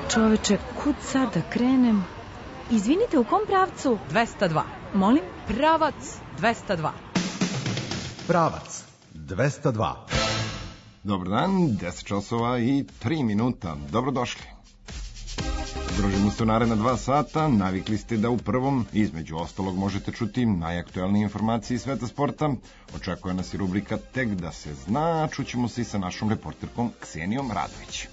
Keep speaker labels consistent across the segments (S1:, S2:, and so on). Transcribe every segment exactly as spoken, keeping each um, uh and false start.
S1: Čoveče, kud sad da krenem? Izvinite, u kom pravcu?
S2: dvesta dva.
S1: Molim?
S2: Pravac dvesta dva.
S3: Pravac dvesta dva.
S4: Dobar dan, deset časova i tri minuta. Dobrodošli. Družimo se u naredna dva sata. Navikli ste da u prvom, između ostalog, možete čuti najaktuelnije informacije iz sveta sporta. Očekuje nas i rubrika Tek da se zna. Čućemo se i sa našom reporterkom Ksenijom Radović.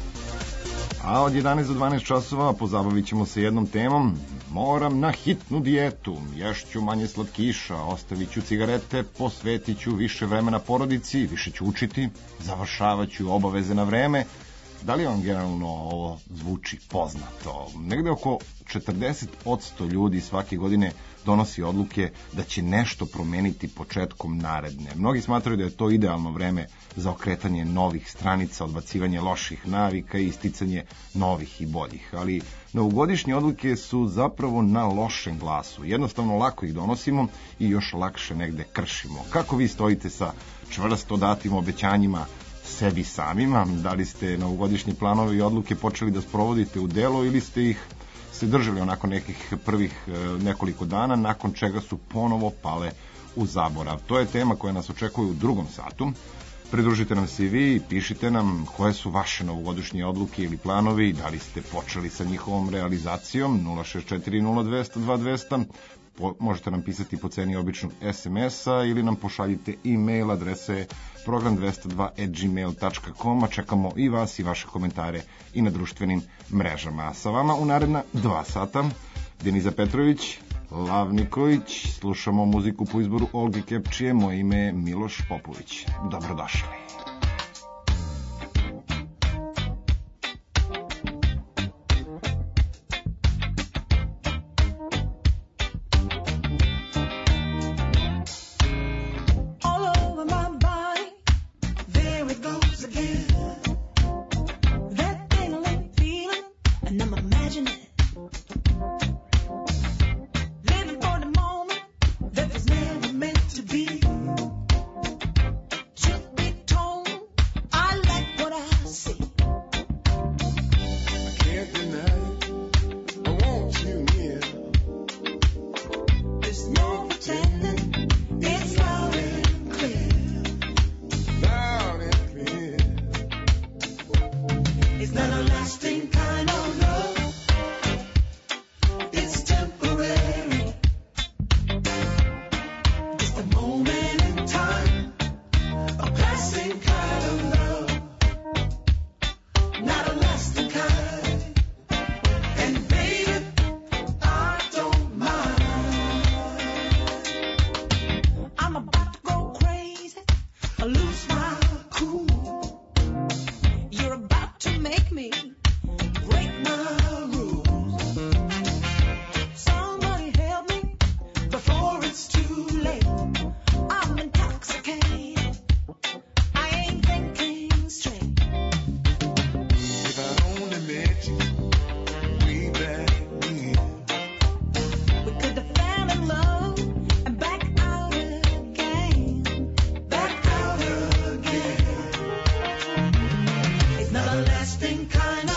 S4: A od jedanaest do dvanaest časova pozabavit ćemo se jednom temom. Moram na hitnu dijetu, ješću manje slatkiša, ostavit ću cigarete, posvetit ću više vremena porodici, više ću učiti, završavat ću obaveze na vreme. Da li vam generalno ovo zvuči poznato? Negde oko četrdeset posto ljudi svake godine donosi odluke da će nešto promeniti početkom naredne. Mnogi smatraju da je to idealno vreme za okretanje novih stranica, odbacivanje loših navika i isticanje novih i boljih. Ali novogodišnje odluke su zapravo na lošem glasu. Jednostavno lako ih donosimo i još lakše negde kršimo. Kako vi stojite sa čvrsto datim obećanjima sebi samima? Da li ste novogodišnje planove i odluke počeli da sprovodite u delo ili ste ih se držali onako nekih prvih nekoliko dana, nakon čega su ponovo pale u zaborav? To je tema koja nas očekuje u drugom satu. Pridružite nam se i vi i pišite nam koje su vaše novogodišnje odluke ili planovi, da li ste počeli sa njihovom realizacijom. Nula šest četiri nula dvesta dva dvesta. Po, možete nam pisati po ceni običnog es em es-a ili nam pošaljite e-mail, adrese program dvesta dva at gmail dot com, a čekamo i vas i vaše komentare i na društvenim mrežama. A sa vama u naredna dva sata Deniza Petrović, Lav Niković, slušamo muziku po izboru Olge Kepčije, moje ime je Miloš Popović. Dobrodošli. Kind of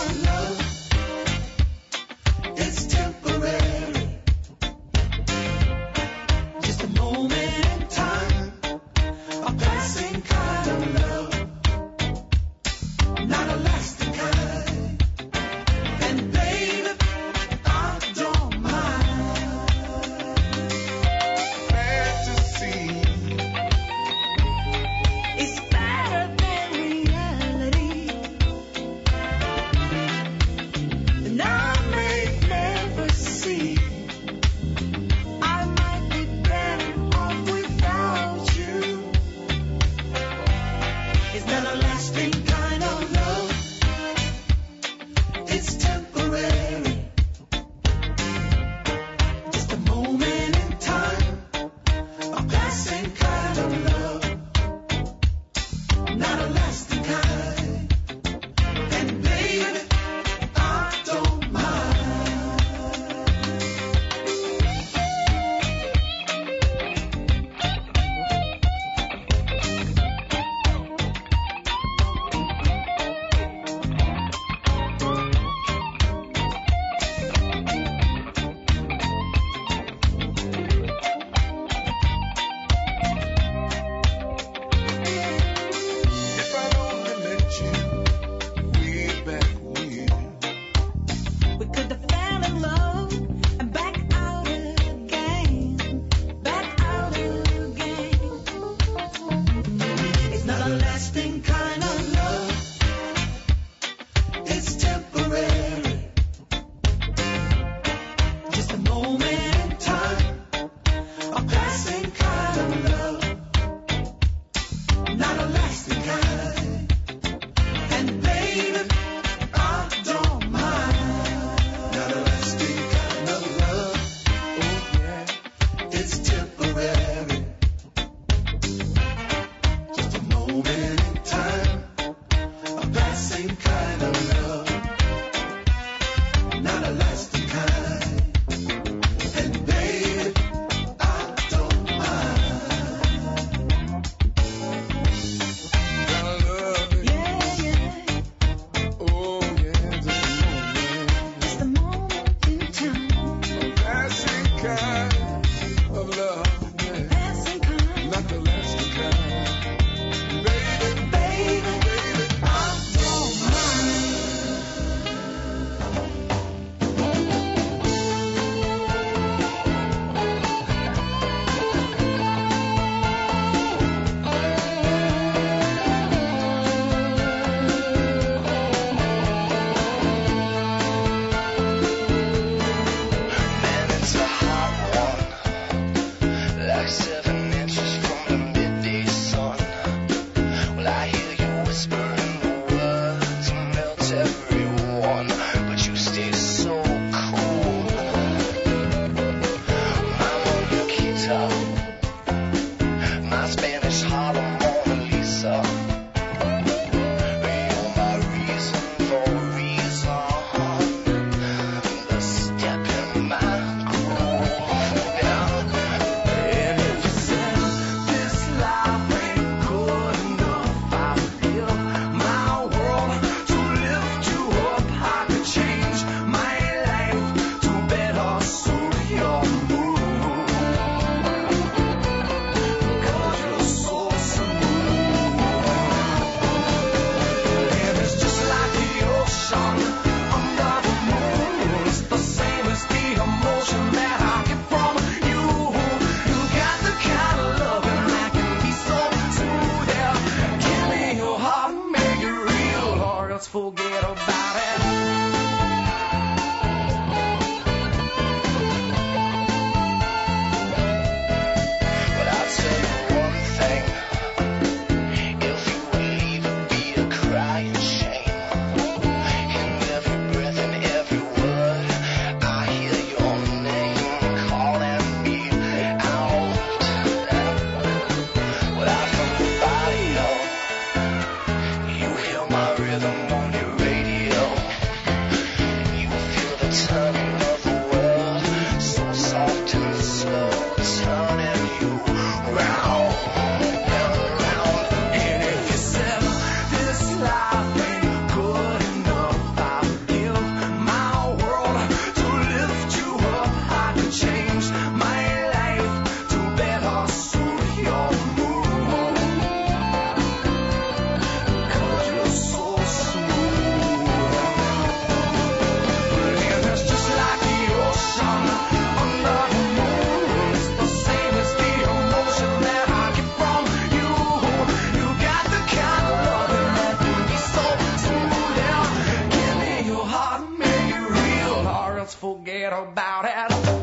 S5: forget about it.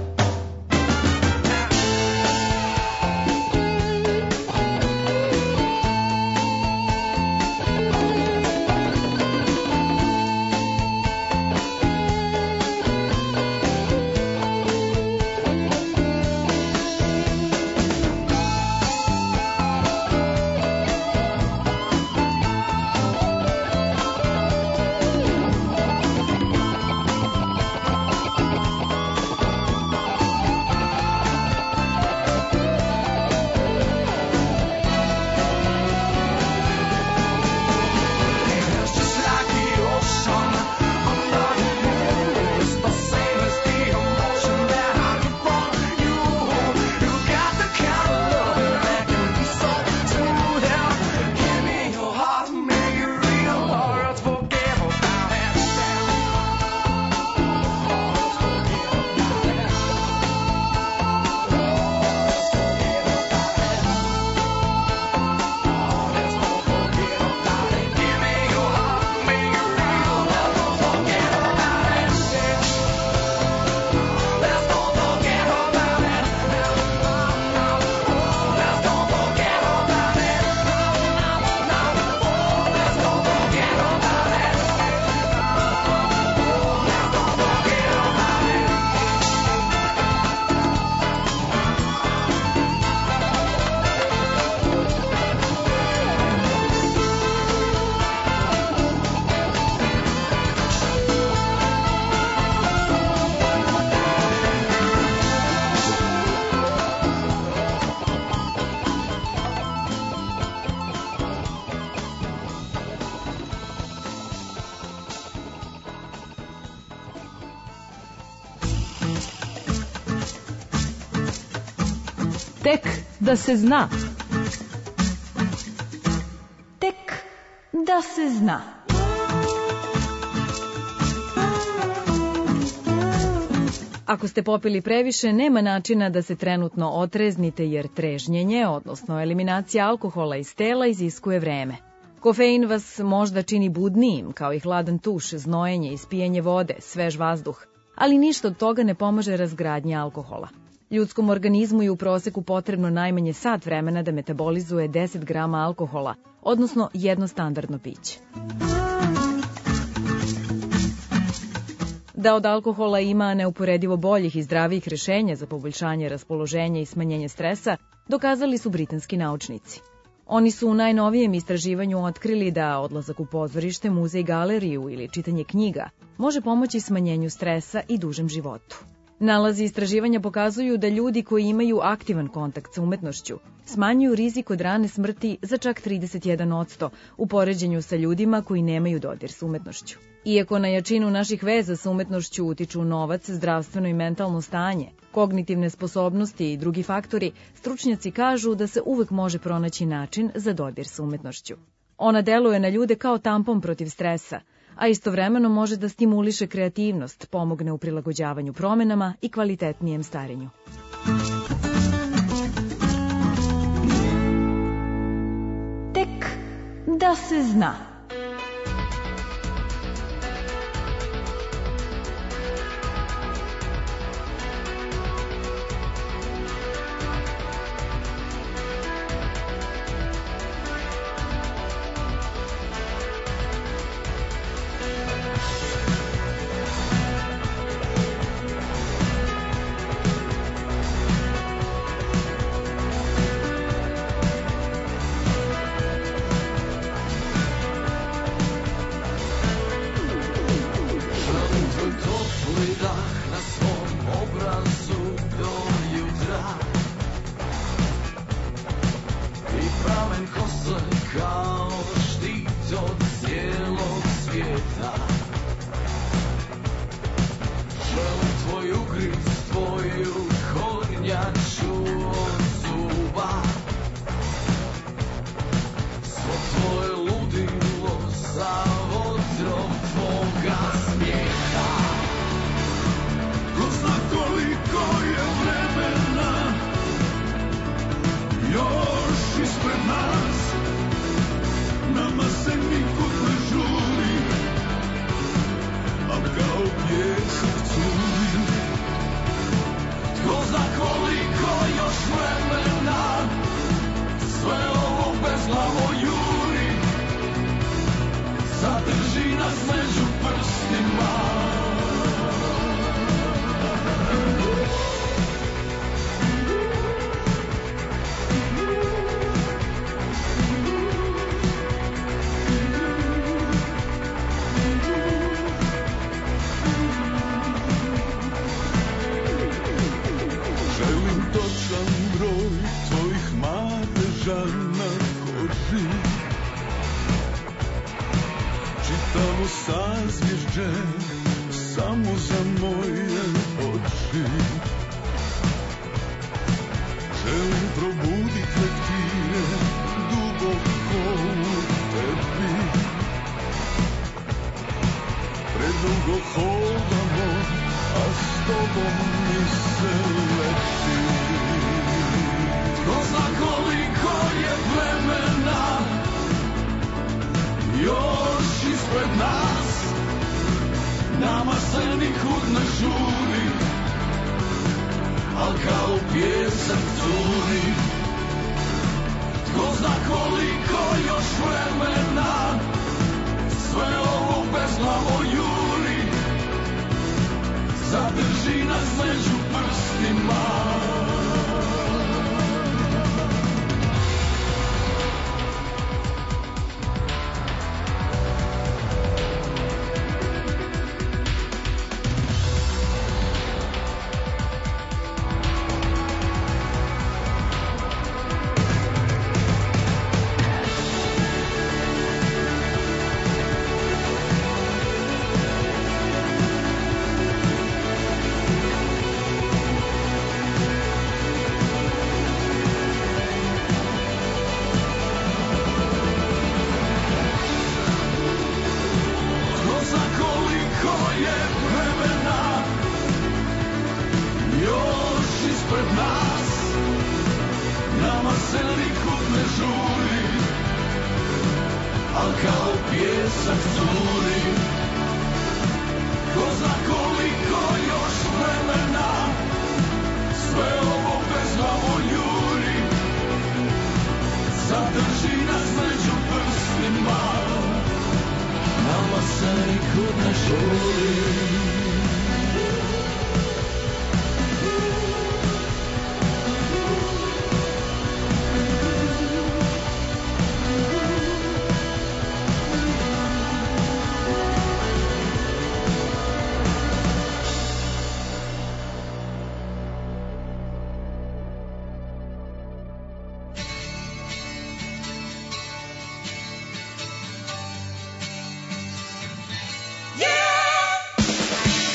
S2: Tek da se zna.
S1: Tek da se zna. Ako ste popili previše, nema načina da se trenutno otreznite jer trežnjenje, odnosno eliminacija alkohola iz tela, iziskuje vreme. Kofein vas možda čini budnijim, kao i hladan tuš, znojenje, ispijanje vode, svež vazduh, ali ništa od toga ne pomaže razgradnji alkohola. Ljudskom organizmu je u proseku potrebno najmanje sat vremena da metabolizuje deset grama alkohola, odnosno jedno standardno piće. Da od alkohola ima neuporedivo boljih i zdravijih rešenja za poboljšanje raspoloženja i smanjenje stresa, dokazali su britanski naučnici. Oni su u najnovijem istraživanju otkrili da odlazak u pozorište, muzej, galeriju ili čitanje knjiga može pomoći smanjenju stresa i dužem životu. Nalazi istraživanja pokazuju da ljudi koji imaju aktivan kontakt sa umetnošću smanjuju rizik od rane smrti za čak trideset jedan posto u poređenju sa ljudima koji nemaju dodir sa umetnošću. Iako na jačinu naših veza sa umetnošću utiču novac, zdravstveno i mentalno stanje, kognitivne sposobnosti i drugi faktori, stručnjaci kažu da se uvek može pronaći način za dodir sa umetnošću. Ona deluje na ljude kao tampon protiv stresa, a istovremeno može da stimuliše kreativnost, pomogne u prilagođavanju promenama i kvalitetnijem starenju. Tek da se zna.
S5: Kao štit od cijelog svijeta.
S6: samo za moje oči. Želim probudit leptire duboko u tebi. Predugo hodamo, a s tobom mi se leti. Ko zna koliko je vremena još ispred nas, nama se nikud ne žuri, al kao pjesak curi. Tko zna koliko još vremena sve ovo bezglavo juri, zadrži nas među prstima.
S7: Yeah!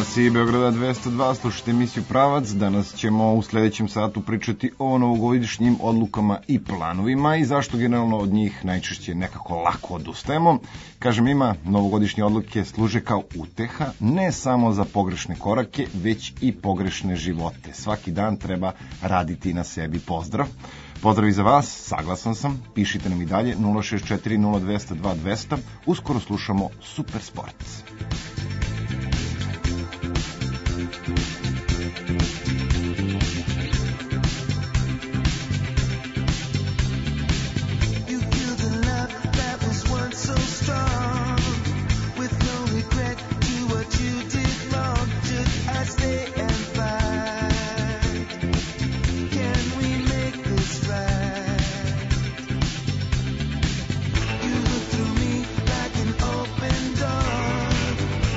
S4: Talasiji Beograda dvesta dva, slušajte emisiju Pravac. Danas ćemo u sledećem satu pričati o novogodišnjim odlukama i planovima i zašto generalno od njih najčešće nekako lako odustajemo. Kažem, ima novogodišnje odluke služe kao uteha, ne samo za pogrešne korake, već i pogrešne živote. Svaki dan treba raditi na sebi. Pozdrav. Pozdrav i za vas, saglasan sam, pišite nam i dalje nula šest četiri nula dva nula dva dvesta. Uskoro slušamo Super Sport.
S7: Through me like an open door.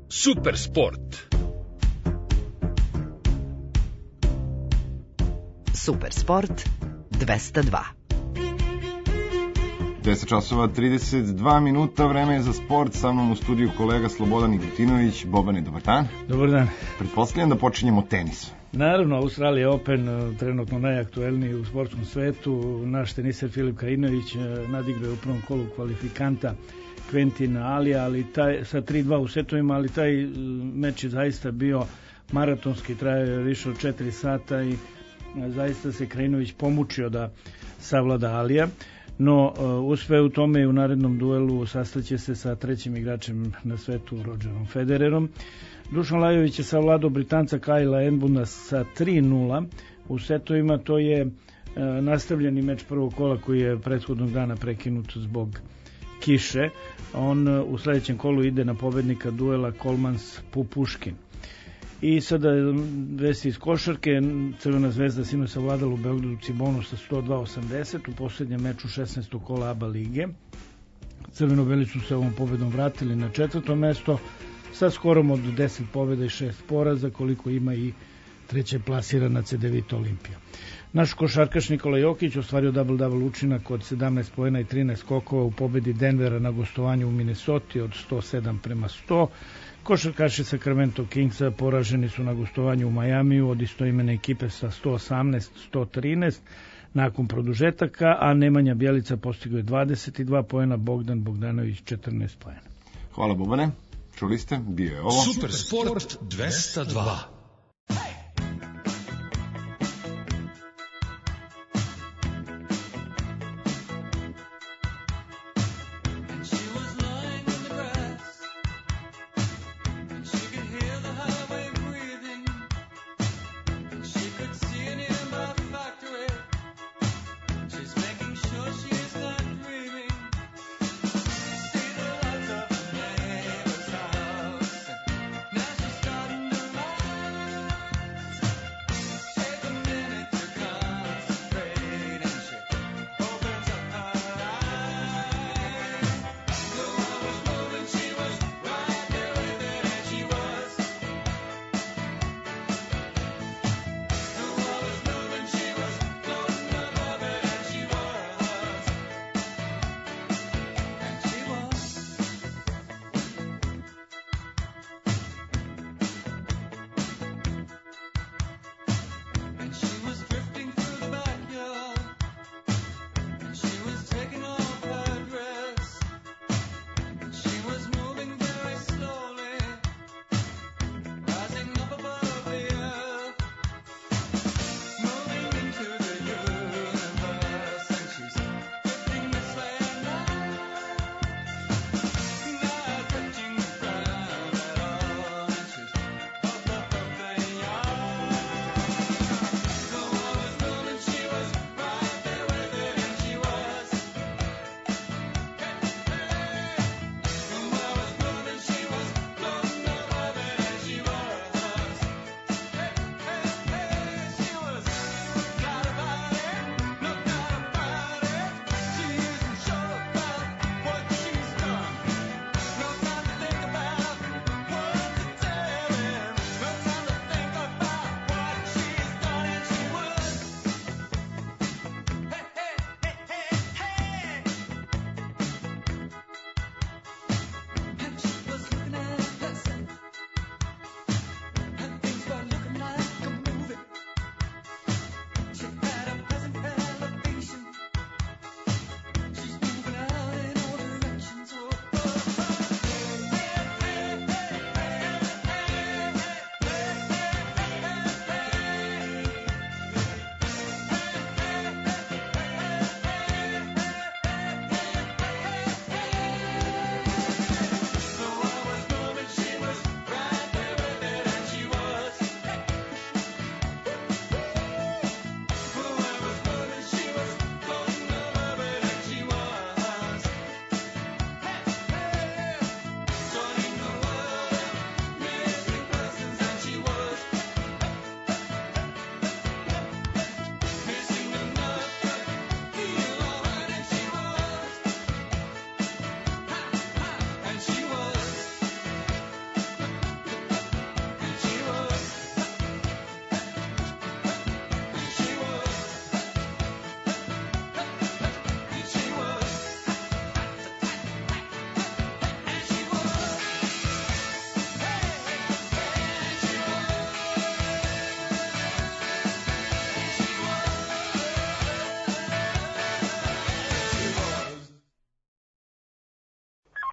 S7: Super sport.
S8: Super sport dvesta dva.
S4: deset časova trideset dva minuta, vreme je za sport. Sa mnom u studiju kolega Slobodan Igutinović. Bobane, dobar dan.
S9: Dobar dan.
S4: Pretpostavljam da počinjemo tenis.
S9: Naravno, Australija Open, trenutno najaktuelniji u sportskom svetu. Naš teniser Filip Krajinović nadigrao je u prvom kolu kvalifikanta Quentina Alija, ali taj, sa tri dva u setovima, ali taj meč je zaista bio maratonski, trajao više od četiri sata i zaista se Krajinović pomučio da savlada Alija. No, uspeo u tome i u narednom duelu sastaće se sa trećim igračem na svetu, Rodgerom Federerom. Dušan Lajović je savladao Britanca Kajla Edmunda sa tri nula u setovima. To je e, nastavljeni meč prvog kola koji je prethodnog dana prekinut zbog kiše. On e, u sledećem kolu ide na pobednika duela Kolmans-Pupuškin. I sada vesti iz košarke. Crvena zvezda sino savladala u Beogradu Cibonu sa sto dva osamdeset u poslednjem meču šesnaestog kola ABA lige. Crveno-beli su se ovom pobedom vratili na četvrto mesto sa skorom od deset pobjeda i šest poraza, koliko ima i treće plasirana Cedevita Olimpija. Naš košarkaš Nikola Jokić ostvario double-double učinak od sedamnaest poena i trinaest skokova u pobedi Denvera na gostovanju u Minnesoti od sto sedam prema sto. Košarkaši Sacramento Kingsa poraženi su na gostovanju u Majamiju od istoimene ekipe sa sto osamnaest sto trinaest nakon produžetaka, a Nemanja Bjelica postigao je dvadeset dva poena, Bogdan Bogdanović četrnaest poena.
S4: Hvala Bobane. Čuli ste, bio je ovo
S7: Super sport dvesta dva.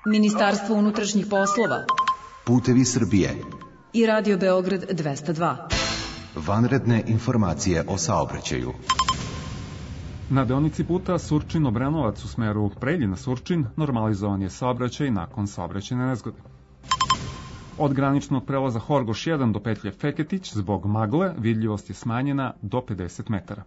S1: Ministarstvo unutrašnjih poslova,
S3: Putevi Srbije
S1: i Radio Beograd dvesta dva.
S3: Vanredne informacije o saobraćaju.
S10: Na deonici puta Surčin-Obrenovac u smeru Preljina-Surčin normalizovan je saobraćaj nakon saobraćajne nezgode. Od graničnog prelaza Horgoš jedan do petlje Feketić zbog magle vidljivost je smanjena do pedeset metara.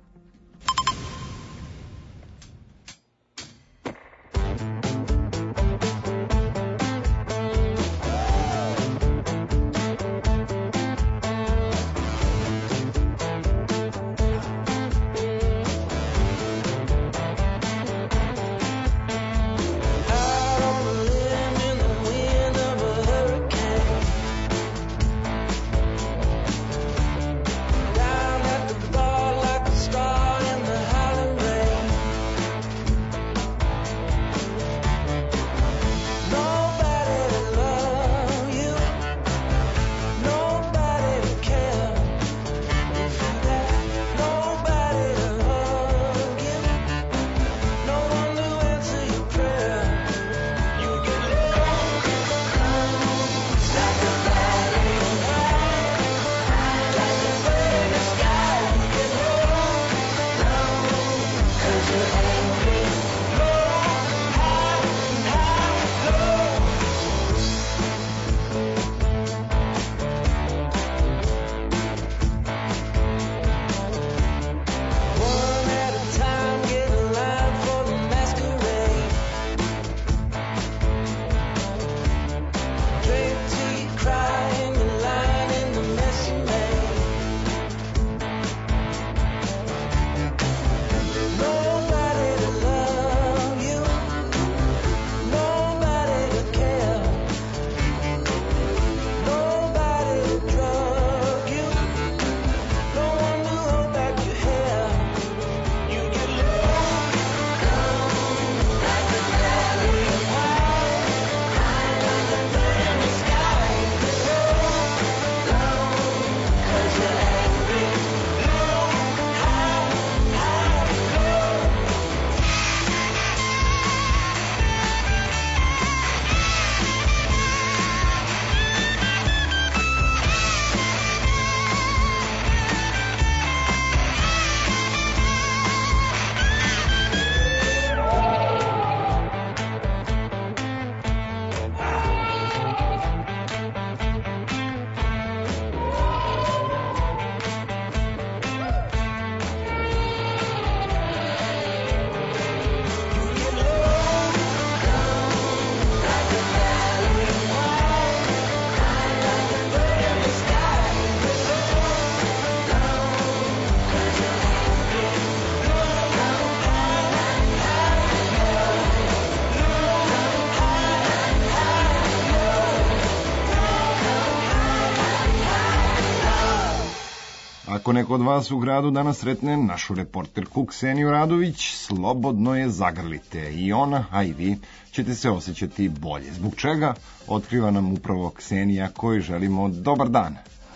S4: Ako neko od vas u gradu danas sretne našu reporterku Kseniju Radović, slobodno je zagrlite. I ona, a i vi, ćete se osjećati bolje. Zbog čega? Otkriva nam upravo Ksenija, kojoj želimo dobar dan.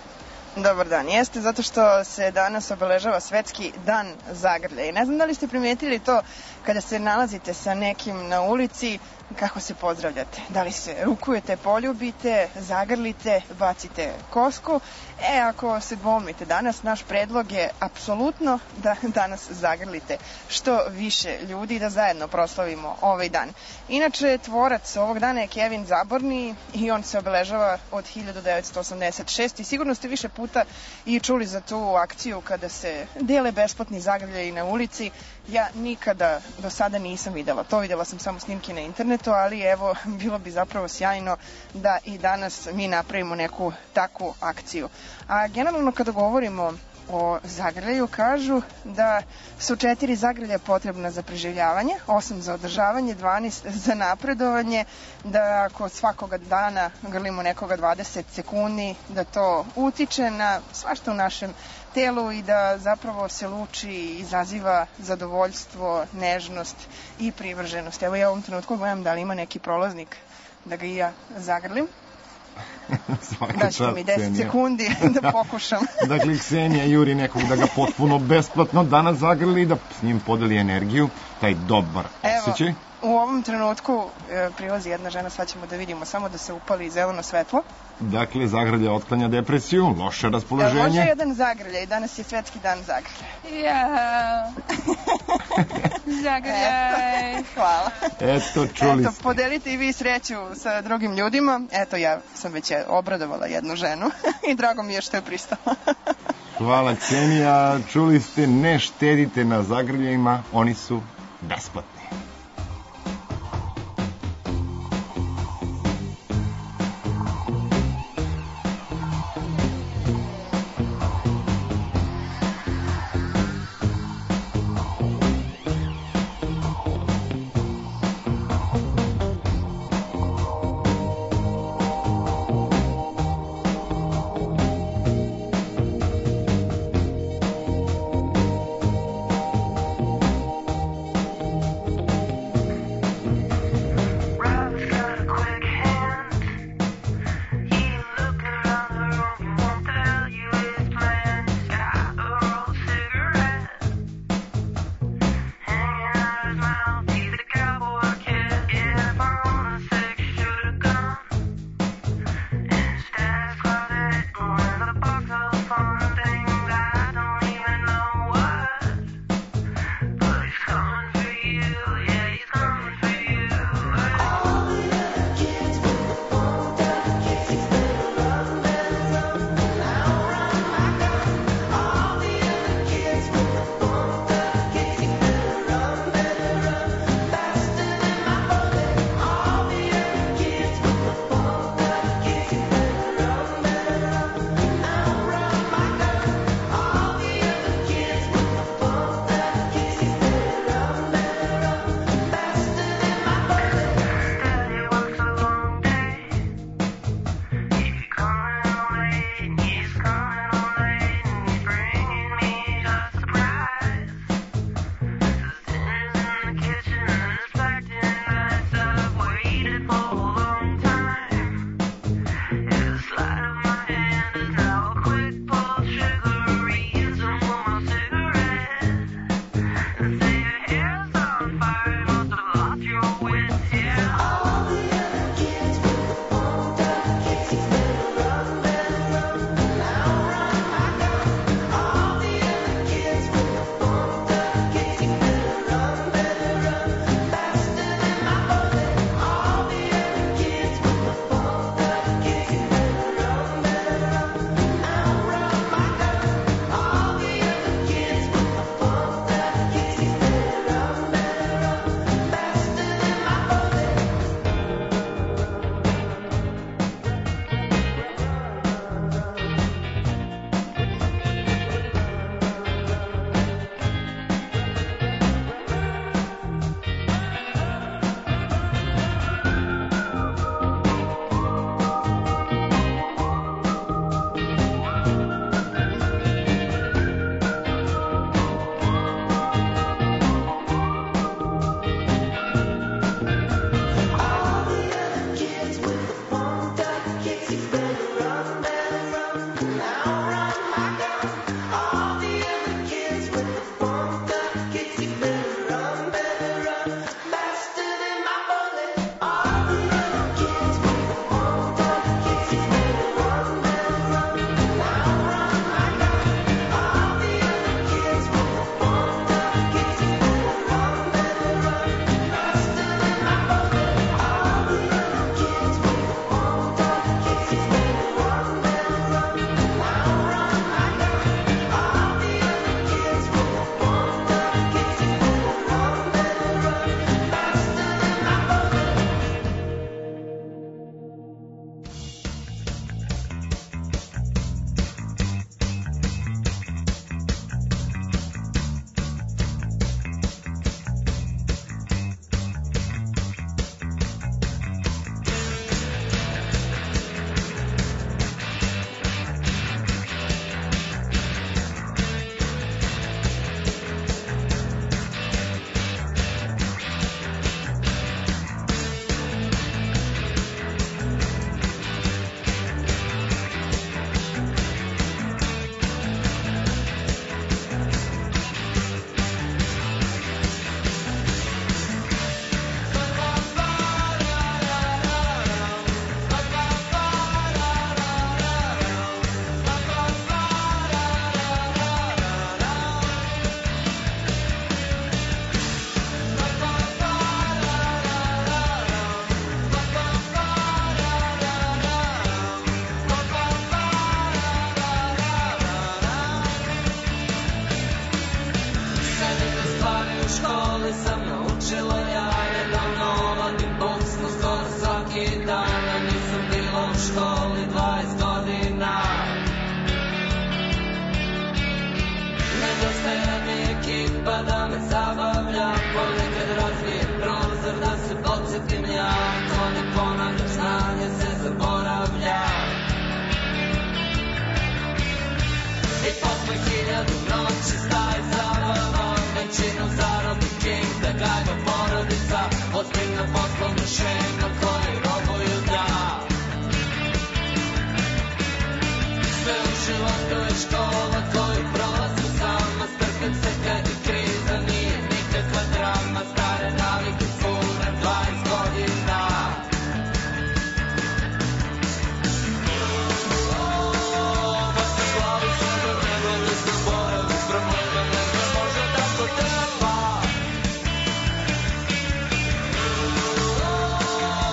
S11: Dobar dan. Jeste zato što se danas obeležava Svetski dan zagrlja. I ne znam da li ste primetili to kada se nalazite sa nekim na ulici, kako se pozdravljate. Da li se rukujete, poljubite, zagrlite, bacite kosku. E, ako se dvomite danas, naš predlog je apsolutno da danas zagrlite što više ljudi, da zajedno proslavimo ovaj dan. Inače, tvorac ovog dana je Kevin Zaborni i on se obeležava od hiljadu devetsto osamdeset šeste. i sigurno ste više puta i čuli za tu akciju kada se dele besplatni zagrljaji na ulici. Ja nikada do sada nisam videla to, videla sam samo snimke na internetu, ali evo, bilo bi zapravo sjajno da i danas mi napravimo neku takvu akciju. A generalno kada govorimo o zagrljaju, kažu da su četiri zagrlja potrebna za preživljavanje, osam za održavanje, dvanaest za napredovanje, da ako svakoga dana grlimo nekoga dvadeset sekundi, da to utiče na svašta u našem telu i da zapravo se luči i izaziva zadovoljstvo, nežnost i privrženost. Evo ja u ovom trenutku gledam da li ima neki prolaznik da ga i ja zagrlim. Daćete mi deset sekundi da pokušam.
S4: Dakle, Ksenija juri nekog da ga potpuno besplatno danas zagrli, da s njim podeli energiju, taj dobar osjećaj.
S11: Evo, u ovom trenutku e, prilazi jedna žena, sad ćemo da vidimo, samo da se upali zeleno svetlo.
S4: Dakle, zagrlja otklanja depresiju, loše raspoloženje.
S11: E, može jedan zagrljaj, danas je svetski dan zagrljaja.
S12: Ja. Zagrljaj.
S11: Eto, hvala.
S4: Eto, čuli
S11: Eto,
S4: ste.
S11: podelite i vi sreću sa drugim ljudima. Eto, ja sam već obradovala jednu ženu i drago mi je što je pristala.
S4: Hvala, Ksenija. Čuli ste, ne štedite na zagrljajima, oni su besplatni.
S6: ozbiljna poslovna šema koji robuju da. Sve u životu je škola koju prolazi sama, strpim se kad je kriza, nije nikakva drama, stare navike furam dvadeset godina. Oh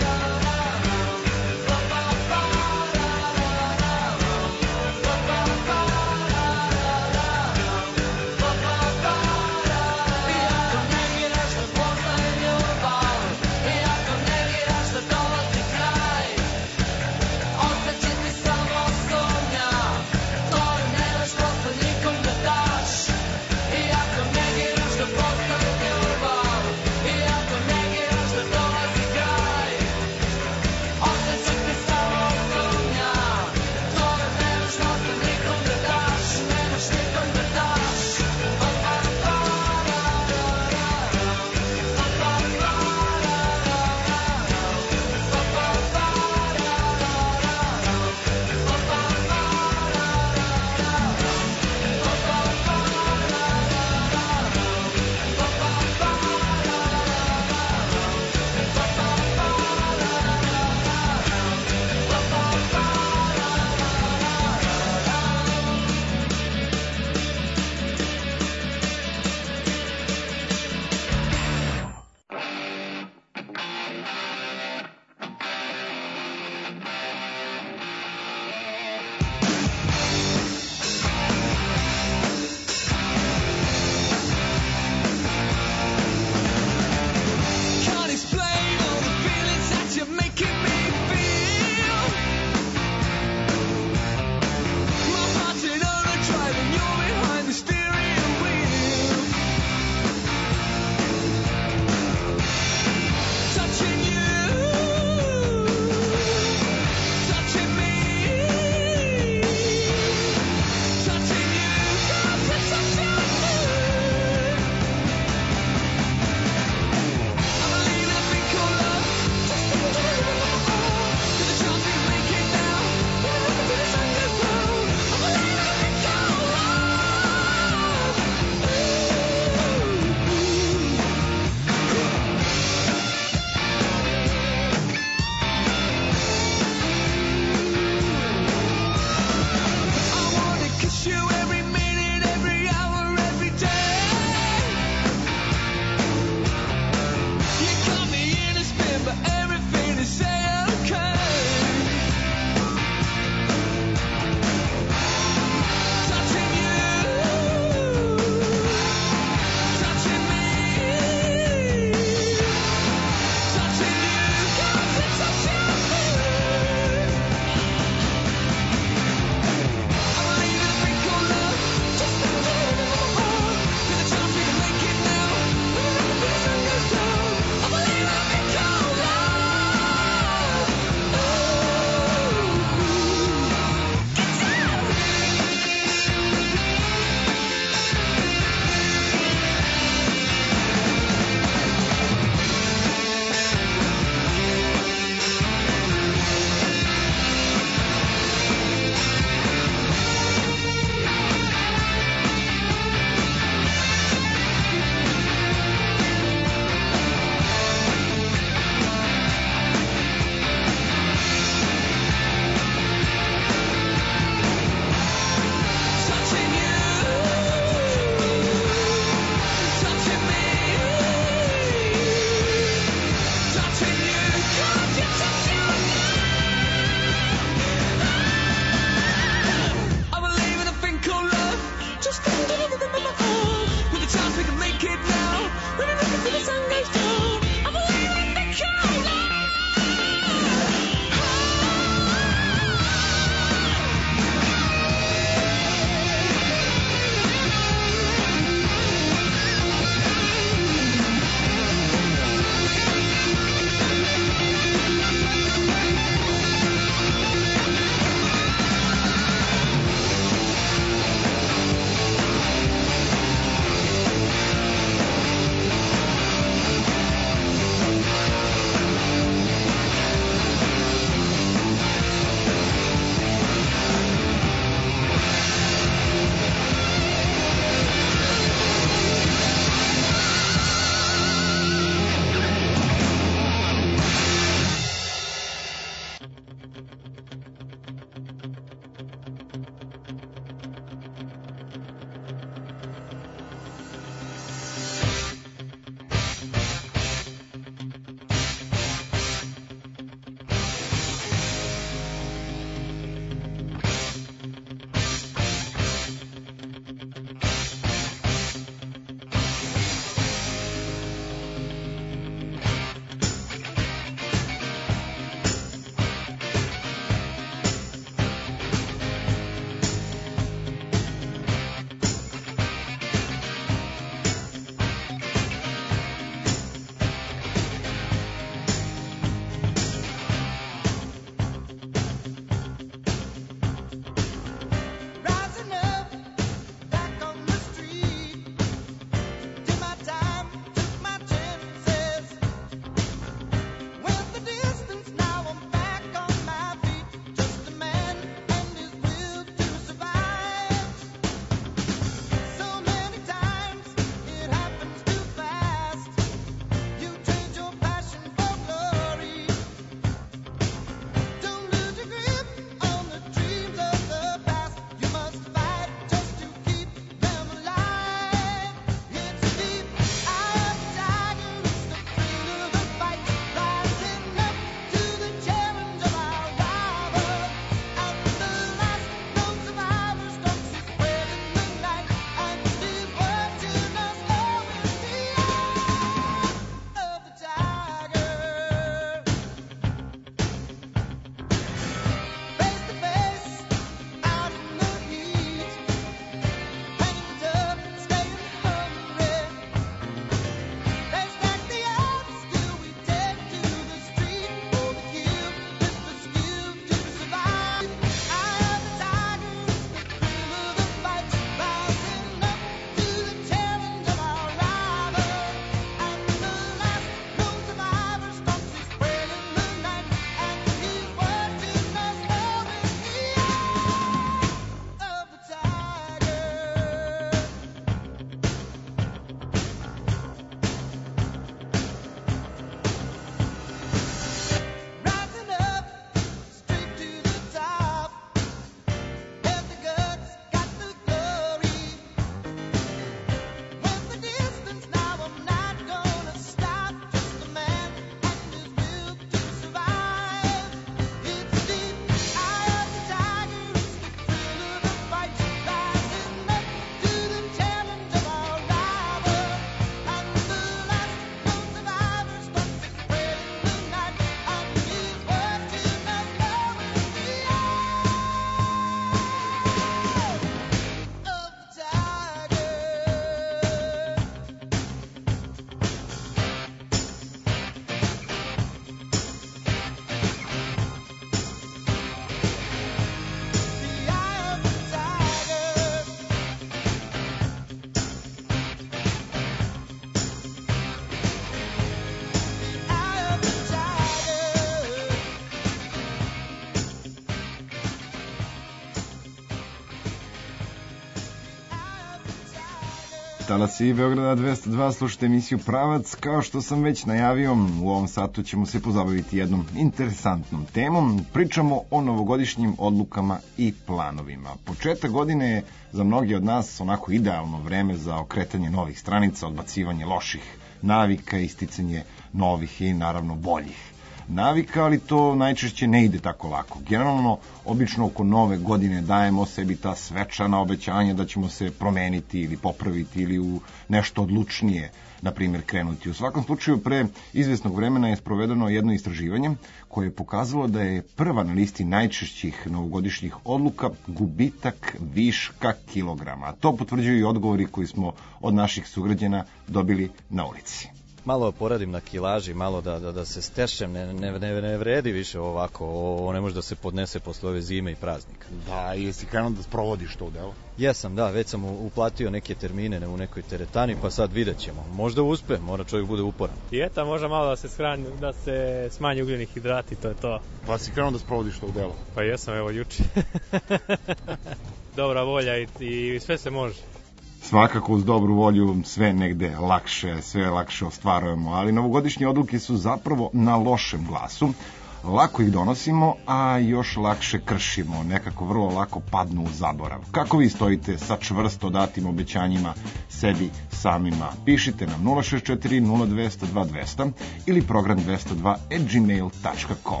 S4: talasi Beograda dvesta dva, slušate emisiju Pravac. Kao što sam već najavio, u ovom satu ćemo se pozabaviti jednom interesantnom temom. Pričamo o novogodišnjim odlukama i planovima. Početak godine je za mnogi od nas onako idealno vreme za okretanje novih stranica, odbacivanje loših navika, isticanje novih i naravno boljih navika, ali to najčešće ne ide tako lako. Generalno, obično oko nove godine dajemo sebi ta svečana obećanja da ćemo se promeniti ili popraviti ili u nešto odlučnije, na primjer, krenuti. U svakom slučaju, pre izvesnog vremena je sprovedeno jedno istraživanje koje je pokazalo da je prva na listi najčešćih novogodišnjih odluka gubitak viška kilograma. To potvrđuju i odgovori koji smo od naših sugrađana dobili na ulici.
S12: Malo poradim na kilaži, malo da, da, da se stešem, ne, ne, ne, ne vredi više ovako, ovo ne može da se podnese posle ove zime i praznika.
S13: Da, i jesi krenuo da sprovodiš to u delo?
S12: Jesam, da, već sam uplatio neke termine u nekoj teretani, pa sad vidjet ćemo. Možda uspe, mora čovjek bude uporan.
S14: Dijeta može malo da se shrani, da se smanji ugljeni hidrati, to je to.
S13: Pa si krenuo da sprovodiš to u delo?
S14: Pa jesam, evo, juče. Dobra volja i, i sve se može.
S4: Svakako uz dobru volju sve negde lakše, sve lakše ostvarujemo, ali novogodišnje odluke su zapravo na lošem glasu. Lako ih donosimo, a još lakše kršimo, nekako vrlo lako padnu u zaborav. Kako vi stojite sa čvrsto datim obećanjima sebi samima? Pišite nam nula šest četiri nula dva zero dva dva zero zero ili program dvesta dva at gmail tačka com.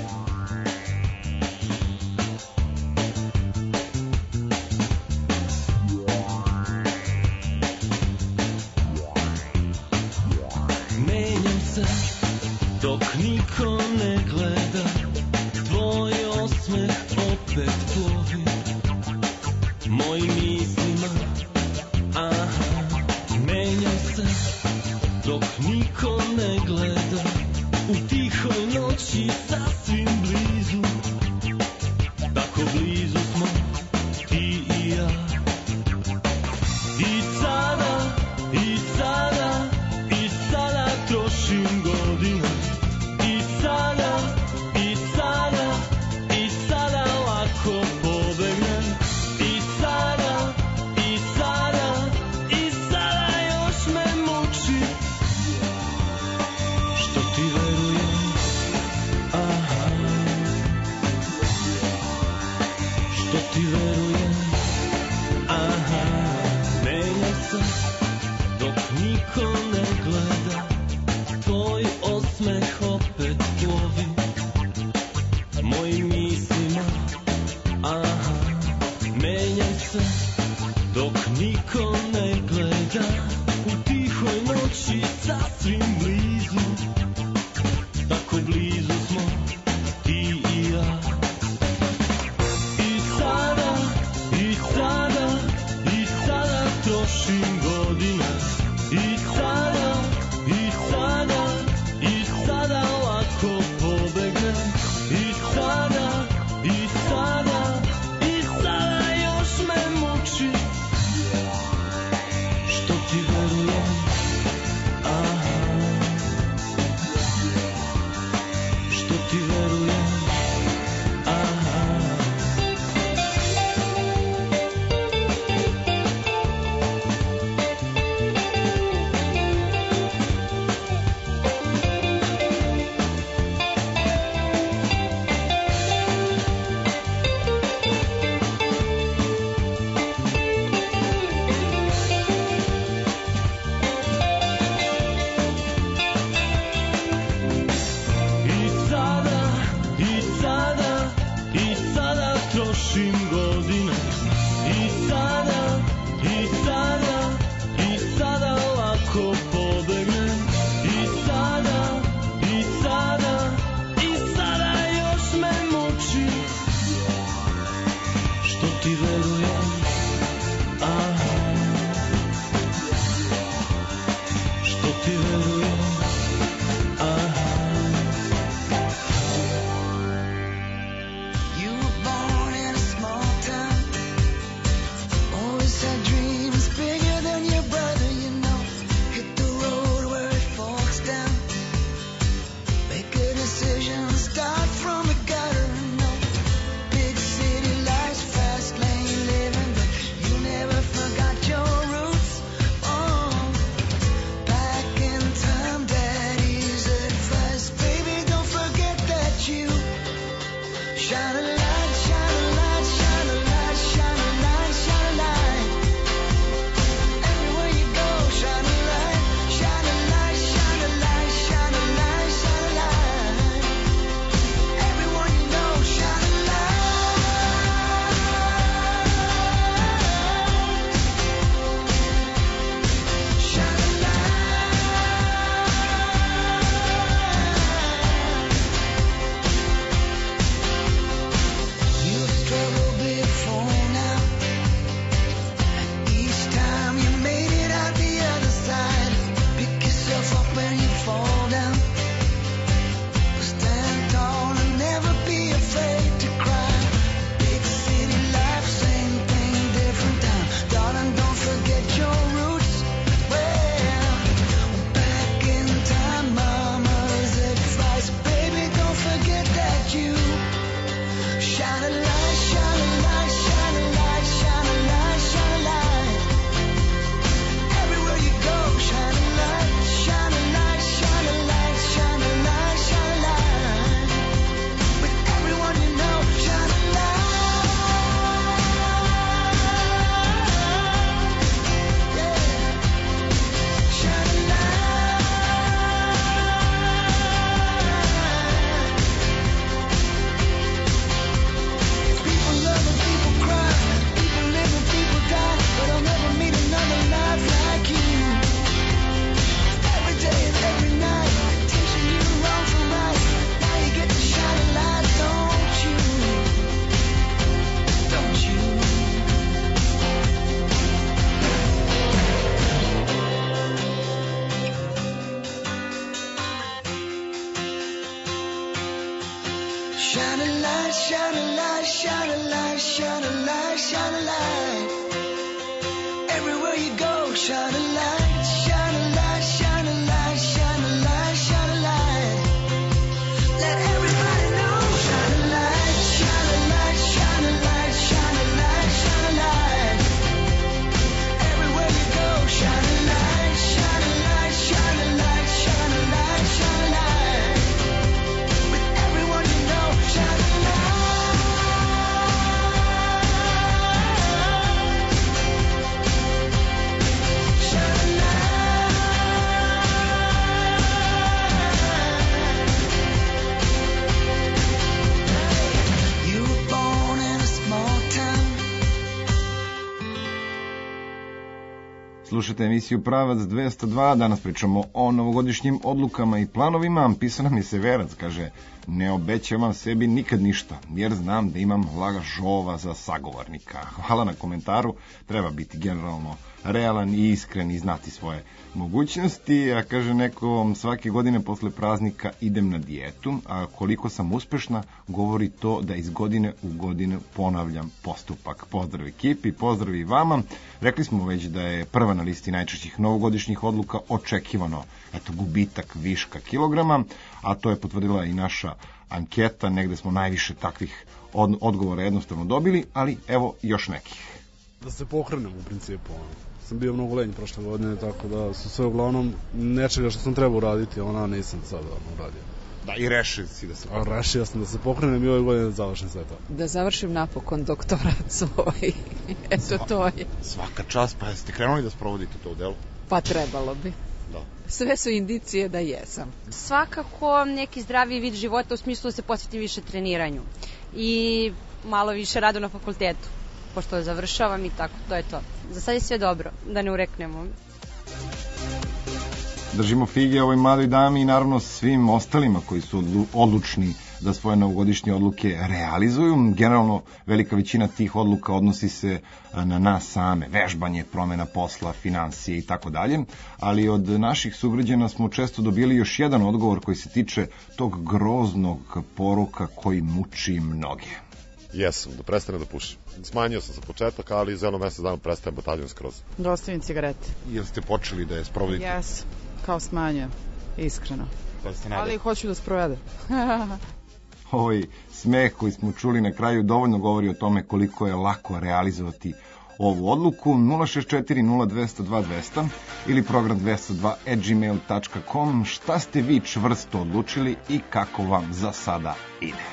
S6: Dok niko ne gleda, tvoj osmeh opet plovi mojim mislima, aha, menjam se. Dok niko ne gleda, u tihoj noći sasvim blizu, tako blizu smo ti i ja. I sada, i sada, i sada trošim godine. I sada, i sada, i sada lako pobegnem. I sada, i sada, i sada još me muči što ti verujem, aha, što ti verujem, aha. Menjam se dok niko ne gleda, tvoj osmeh opet plovi mojim mislima, aha. Menjam se dok niko ne gleda, u tihoj noći sasvim blizu, tako blizu smo ti i ja. I sada, i sada, i sada trošim godine. I sada, i sada, i sada lako pobegnem. I sada, i sada, i sada još me muči što ti verujem, aha. Shine a light, shine a light, shine a light, shine a light, shine a light. Everywhere you go, shine a light, shine a light, shine a light, shine a light, shine a light. Let everybody know, shine a light, shine a light, shine a light, shine a light, shine a light. Everywhere you go, shine a light, shine a light, shine a light, shine a light, shine a light. With everyone you know, shine a light.
S4: Slušajte emisiju Pravac dvesta dva, danas pričamo o novogodišnjim odlukama i planovima. Pisao nam je Severac, kaže, ne obećavam sebi nikad ništa, jer znam da imam lažova za sagovornika. Hvala na komentaru, treba biti generalno realan i iskren i znati svoje mogućnosti. A kaže neko, svake godine posle praznika idem na dijetu, a koliko sam uspešna, govori to da iz godine u godinu ponavljam postupak. Pozdrav ekipi, pozdrav i vama. Rekli smo već da je prva na listi najčešćih novogodišnjih odluka očekivano, eto, gubitak viška kilograma, a to je potvrdila i naša anketa, negde smo najviše takvih od, odgovora jednostavno dobili, ali evo još nekih.
S15: Da se pokrenem u principu, sam bio mnogo lenj prošle godine, tako da su sve uglavnom nečega što sam trebao uraditi, ona nisam sad uradio.
S13: Da, i rešio si da se pokrenem.
S15: A rešio sam da se pokrenem i ove godine da završim sve to.
S16: Da završim napokon doktorat svoj. Eto, Sva, to je.
S13: Svaka čast, pa jeste krenuli da sprovodite to u delu?
S16: Pa trebalo bi.
S13: Da.
S16: Sve su indicije da jesam.
S17: Svakako neki zdravi vid života u smislu da se posveti više treniranju i malo više radu na fakultetu, pošto završavam i tako, to je to. Za sad je sve dobro, da ne ureknemo.
S4: Držimo fige ovoj mladoj dami i naravno svim ostalima koji su odlučni da svoje novogodišnje odluke realizuju. Generalno, velika većina tih odluka odnosi se na nas same, vežbanje, promena posla, finansije i tako dalje, ali od naših sugrađana smo često dobili još jedan odgovor koji se tiče tog groznog poruka koji muči mnoge.
S18: Jesam, da prestane da pušim. Smanjio sam sa početak, ali za jedno mesec dana prestajem bataljon skroz.
S19: Da ostavim cigarete.
S13: Jel ste počeli da je sprovodite?
S19: Jes, kao smanjujem, iskreno.
S13: Da ste nadali?
S19: Ali hoću da sprovedem.
S4: Ovaj smeh koji smo čuli na kraju dovoljno govori o tome koliko je lako realizovati ovu odluku. Nula šest četiri nula dva nula dva dva nula nula ili program dvesta dva at gmail dot com. Šta ste vi čvrsto odlučili i kako vam za sada ide?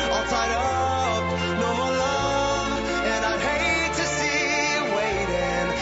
S6: Tied up, no more love, and I'd hate to see you waiting.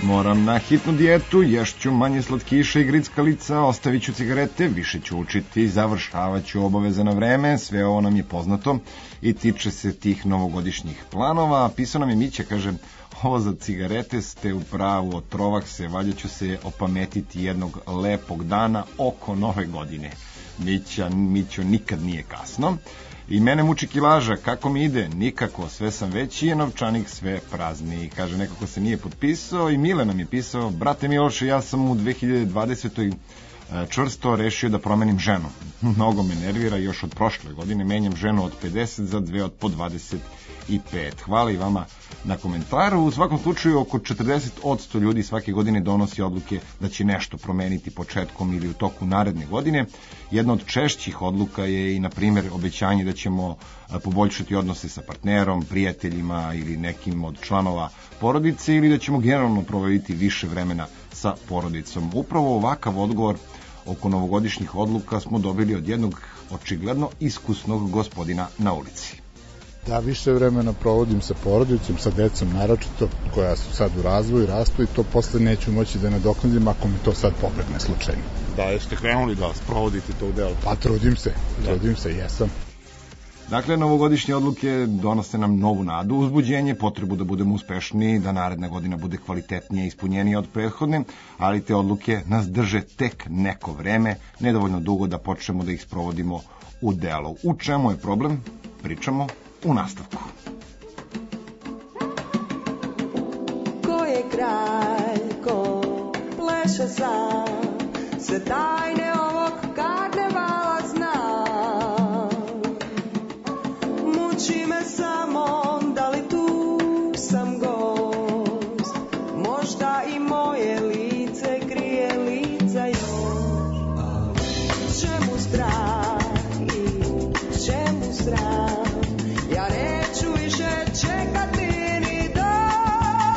S4: Moram na hitnu dijetu, ješću manje slatkiša i grickalica, ostavit ću cigarete, više ću učiti, završavat ću obaveze na vreme, sve ovo nam je poznato i tiče se tih novogodišnjih planova. Pisao nam je Mića, kaže, ovo za cigarete ste u pravu, otrovak se, valjda ću se opametiti jednog lepog dana oko nove godine. Mića, Mićo, nikad nije kasno. I mene muči kilaža, kako mi ide? Nikako, sve sam veći, je novčanik sve prazni. Kaže, nekako se nije potpisao i Mile nam je pisao, brate Miloše, ja sam u dve hiljade dvadesetoj čvrsto rešio da promenim ženu. Mnogo me nervira, još od prošle godine menjam ženu od pedeset za dve od po dvadeset pet. Hvala i vama na komentaru. U svakom slučaju, oko četrdeset posto ljudi svake godine donosi odluke da će nešto promeniti početkom ili u toku naredne godine. Jedna od češćih odluka je i, na primjer, obećanje da ćemo poboljšati odnose sa partnerom, prijateljima ili nekim od članova porodice ili da ćemo generalno provoditi više vremena sa porodicom. Upravo ovakav odgovor oko novogodišnjih odluka smo dobili od jednog očigledno iskusnog gospodina na ulici.
S20: Da više vremena provodim sa porodicom, sa decom naročito, koja su sad u razvoju, rastu i to posle neću moći da nadoknadim ako mi to sad pobegne slučajno.
S13: Da, jeste krenuli da sprovodite to u delu?
S20: Pa trudim se, trudim se, jesam.
S4: Dakle, novogodišnje odluke donose nam novu nadu, uzbuđenje, potrebu da budemo uspešniji, da naredna godina bude kvalitetnija i ispunjenija od prethodne, ali te odluke nas drže tek neko vreme, nedovoljno dugo da počnemo da ih sprovodimo u delo. U čemu je problem? Pričamo u nastavku.
S6: Ko je kralj, ko pleše sam, sve tajne ovog karnevala znam. Muči me samo, da li tu sam gost, možda i moje lice krije lica još. Čemu strah i čemu strah? Ja neću više čekati ni dan.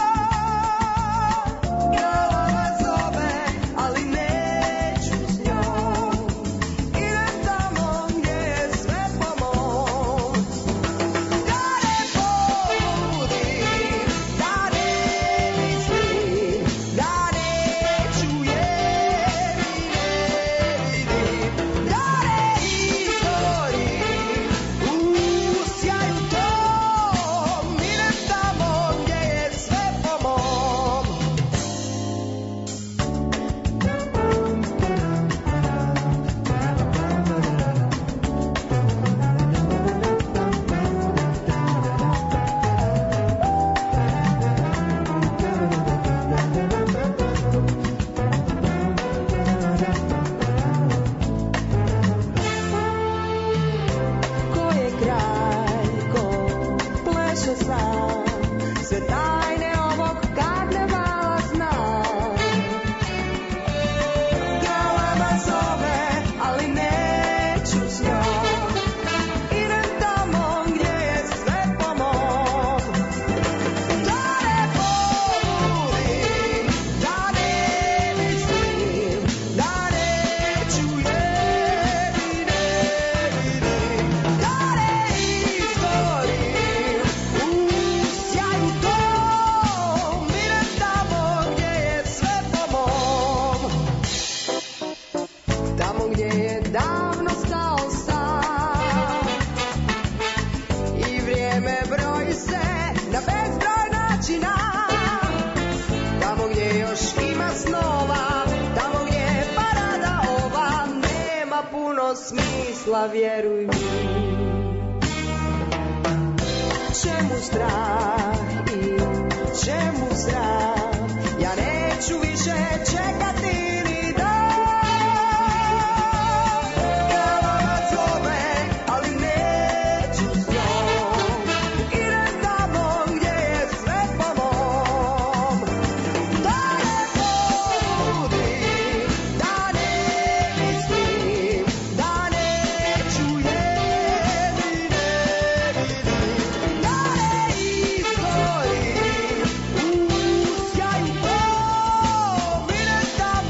S6: Glava zove, ali neću s njom. Idem tamo gdje je sve pomoć. Da ne poludim, da ne mislim, da neću jer i ne vidim. Da ne izgorim u sjaju tom, idem tamo gdje je sve po mom. Ko je kralj, ko pleše sam, sve tajne ovog karnevala znam. Galeba zove, ali neću s njom. Idem tamo gdje je sve po mom. Da ne poludim, da ne mislim, da neću jer i ne vidim. Da ne izgorim u sjaju tom, idem tamo gdje je sve po mom. Tamo gdje je davno stao sam i vrijeme broji se na bezbroj načina. Tamo gdje još ima snova, tamo gdje je parada ova, nema puno smisla, vjeruj mi. Čemu strah i čemu sram? Ja neću više čekati ni dan. Glava zove, ali neću s njom. Idem tamo gdje je sve po mom. Da ne poludim, da ne mislim, da neću jer i ne vidim. Da ne izgorim u sjaju tom, idem tamo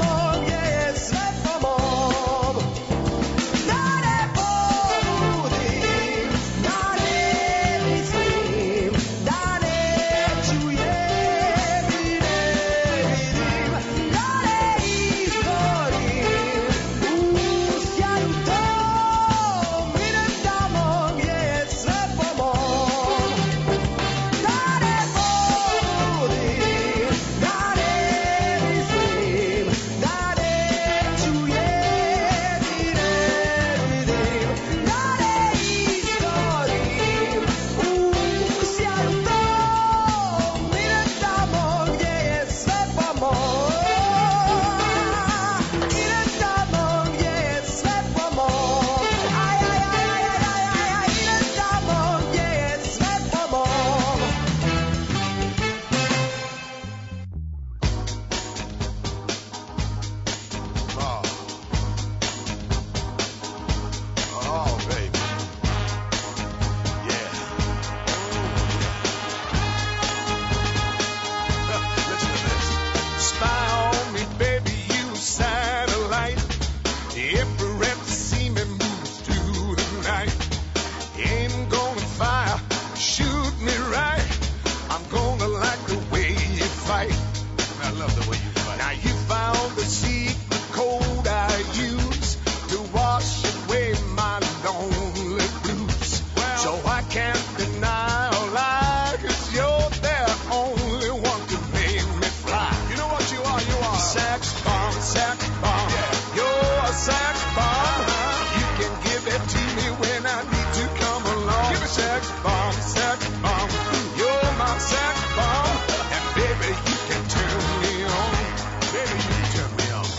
S6: So I can't deny or lie, 'cause you're the only one to make me fly. You know what you are? You are sex bomb, sex bomb. Yeah. You're a sex bomb. Uh-huh. You can give it to me when I need to come along. Give me sex bomb, sex bomb. You're my sex bomb. And baby, you can turn me on. Baby, you can turn me on.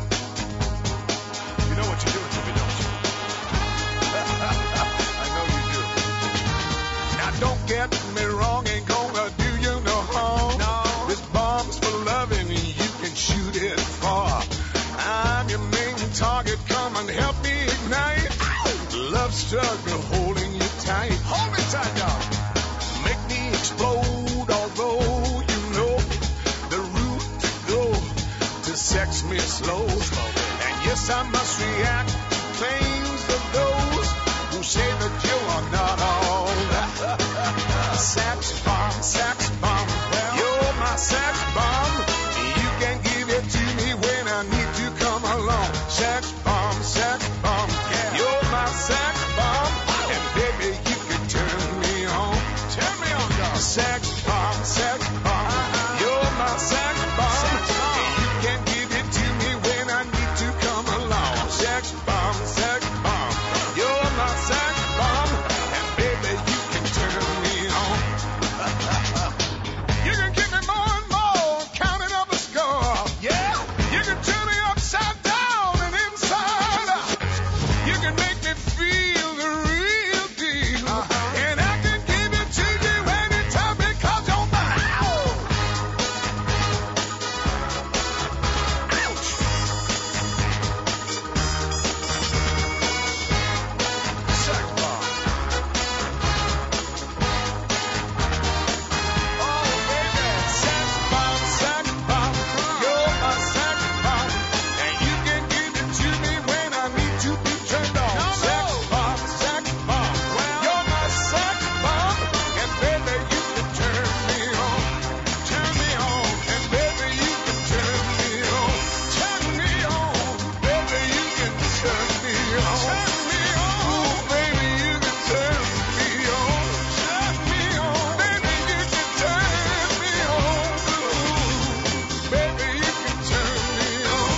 S6: You know what you're doing to me, don't you? I know you do. Now don't get me wrong, ain't gonna do you no harm. No. This bomb's for loving, you can shoot it far. I'm your main target, come and help me ignite. Love struggle holding you tight. Hold me tight, dog. Make me explode, although you know the route to go to sex me slow. And yes, I must react to claims of those who say that you are not all that. Sex bomb, sex bomb. You're my sex bomb. You can give it to me when I need to come along. Sex bomb, sex bomb. You're my sex bomb. And baby, you can turn me on. Turn me on, dog. Sex bomb, sex bomb. You're my sex bomb. You can give it to me when I need to come along. Sex bomb, sex bomb. You're my sex bomb. And baby, you can turn me on. You can give me more and more, counting up a score. Yeah, you can turn me upside down and inside out. You can make me feel the real deal. Uh-huh. And I can give it to you anytime because you're mine. Ouch. Sex bomb. Oh, baby. Sex bomb, sex bomb. You're my sex bomb. And you can give it to me when I need to be turned on. Sex bomb, sex bomb. You're my sex bomb. And baby, you can turn me on. Turn me on. And baby, you can turn me on. Turn me on. Baby, you can turn me on. Turn me on. Ooh, baby, you can turn me on. Turn me on. Baby, you can turn me on. Ooh, baby, you can turn me on.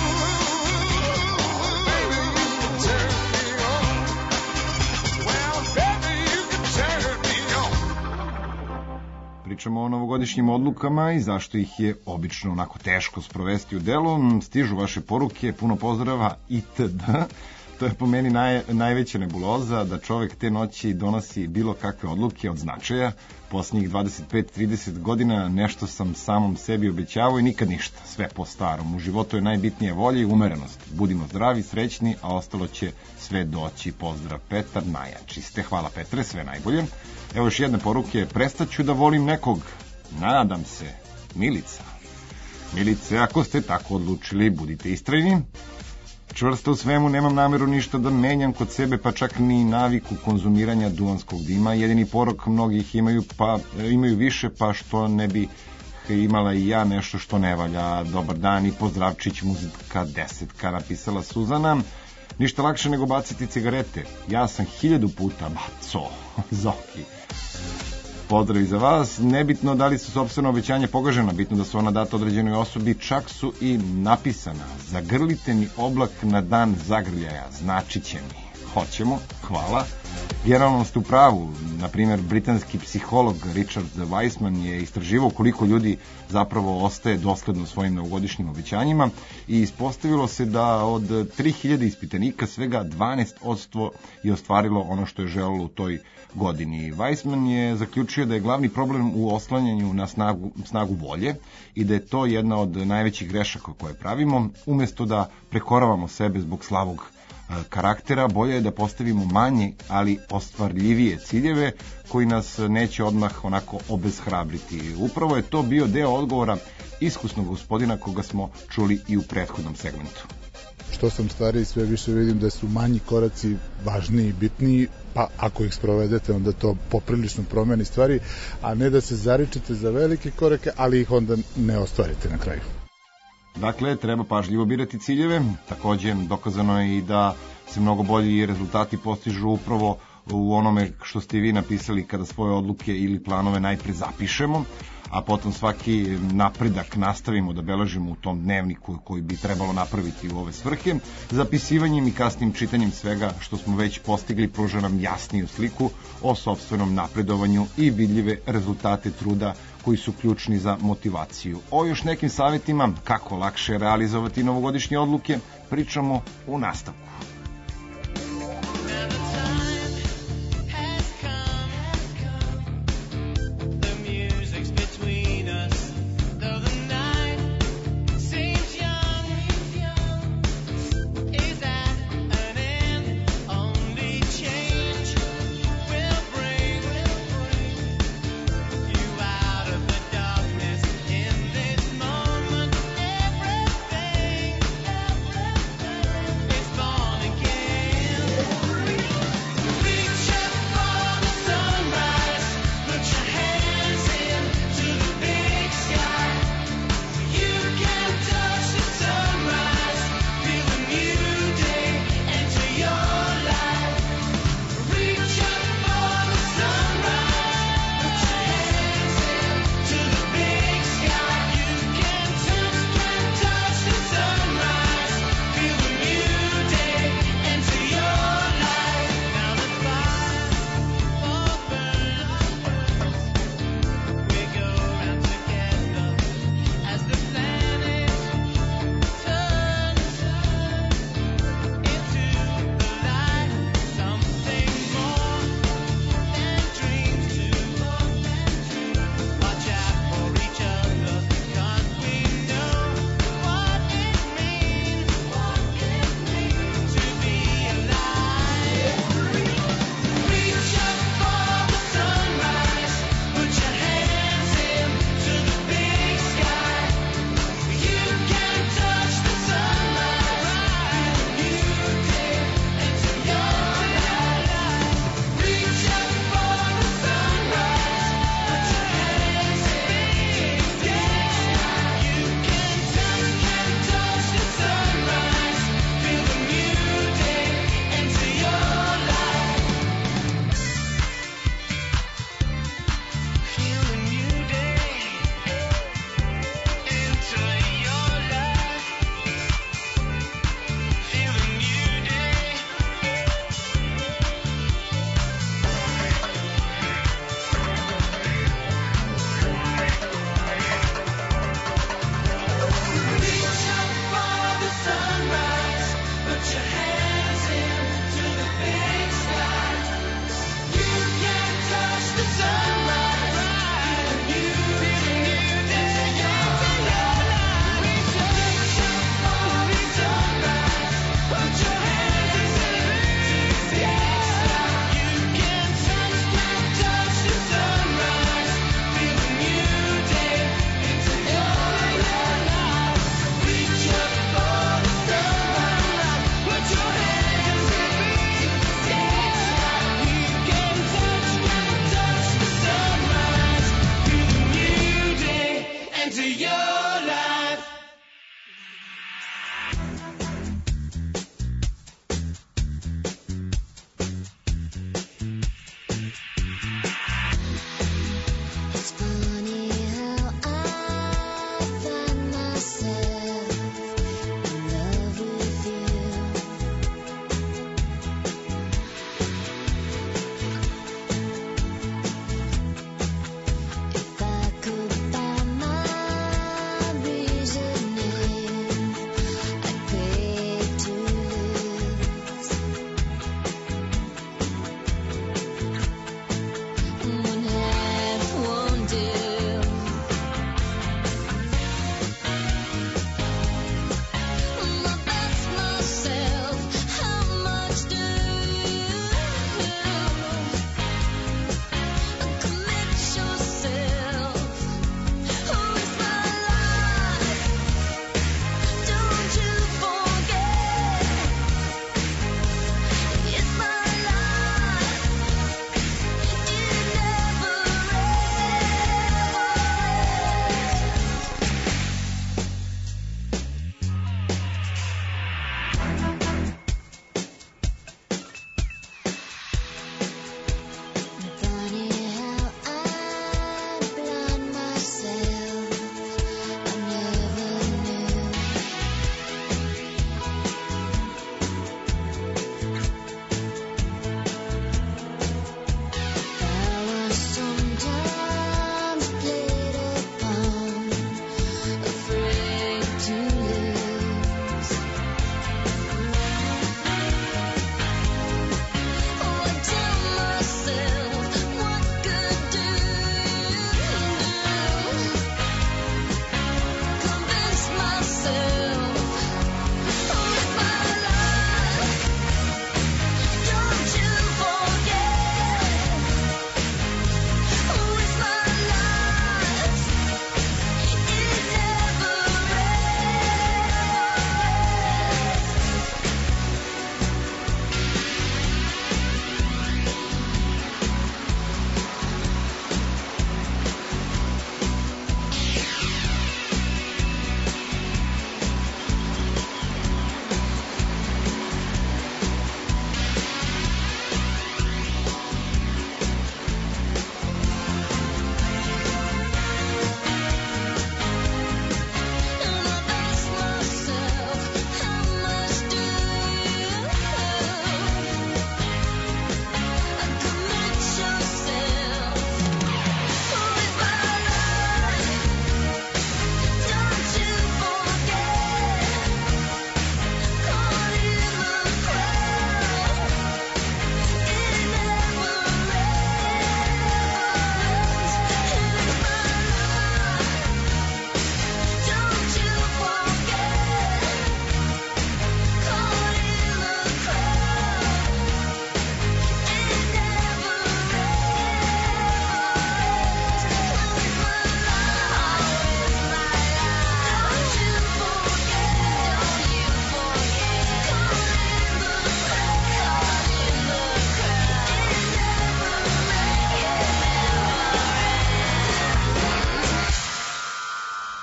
S6: Baby, you can turn me on. Well, baby, you can turn me on.
S4: Pričamo o novogodišnjim odlukama i zašto ih je obično onako teško sprovesti u delo. Stižu vaše poruke, puno pozdrava itd. To je po meni naj, najveća nebuloza da čovek te noći donosi bilo kakve odluke od značaja. Posljednjih dvadeset pet trideset godina nešto sam samom sebi obećavao i nikad ništa. Sve po starom. U životu je najbitnije volja i umerenost. Budimo zdravi, srećni, a ostalo će sve doći. Pozdrav, Petar, najjači ste. Hvala, Petre, sve najbolje. Evo još jedne poruke. Prestaću da volim nekog. Nadam se. Milica. Milice, ako ste tako odlučili, budite istrajni. Čvrsto u svemu, nemam nameru ništa da menjam kod sebe, pa čak ni naviku konzumiranja duvanskog dima. Jedini porok mnogih imaju, pa, imaju više, pa što ne bi imala i ja nešto što ne valja. Dobar dan i pozdravčić, muzika desetka, napisala Suzana. Ništa lakše nego baciti cigarete. Ja sam hiljadu puta baco. Zoki. Pozdrav i za vas. Nebitno da li su sopstveno obećanje pogažena, bitno da su ona data određenoj osobi, čak su i napisana. Zagrlite mi oblak na dan zagrljaja, značit će mi. Hoćemo, hvala. Generalno ste u pravu, na primjer, britanski psiholog Richard Weissman je istraživao koliko ljudi zapravo ostaje dosledno svojim novogodišnjim obećanjima i ispostavilo se da od tri hiljade ispitanika svega dvanaest posto je ostvarilo ono što je želelo u toj godini. Weissman je zaključio da je glavni problem u oslanjanju na snagu, snagu volje i da je to jedna od najvećih grešaka koje pravimo. Umesto da prekoravamo sebe zbog slabog karaktera, bolje je da postavimo manje, ali ostvarljivije ciljeve koji nas neće odmah onako obeshrabriti. Upravo je to bio deo odgovora iskusnog gospodina koga smo čuli i u prethodnom segmentu.
S20: Što sam stariji, sve više vidim da su manji koraci važniji i bitniji, pa ako ih sprovedete, onda to poprilično promeni stvari, a ne da se zaričete za velike korake, ali ih onda ne ostvarite na kraju.
S4: Dakle, treba pažljivo birati ciljeve. Takođe, dokazano je i da se mnogo bolji rezultati postižu upravo u onome što ste i vi napisali kada svoje odluke ili planove najpre zapišemo, a potom svaki napredak nastavimo da beležimo u tom dnevniku koji bi trebalo napraviti u ove svrhe. Zapisivanjem i kasnim čitanjem svega što smo već postigli pruža nam jasniju sliku o sopstvenom napredovanju i vidljive rezultate truda koji su ključni za motivaciju. O još nekim savjetima kako lakše realizovati novogodišnje odluke pričamo u nastavku.
S6: Morning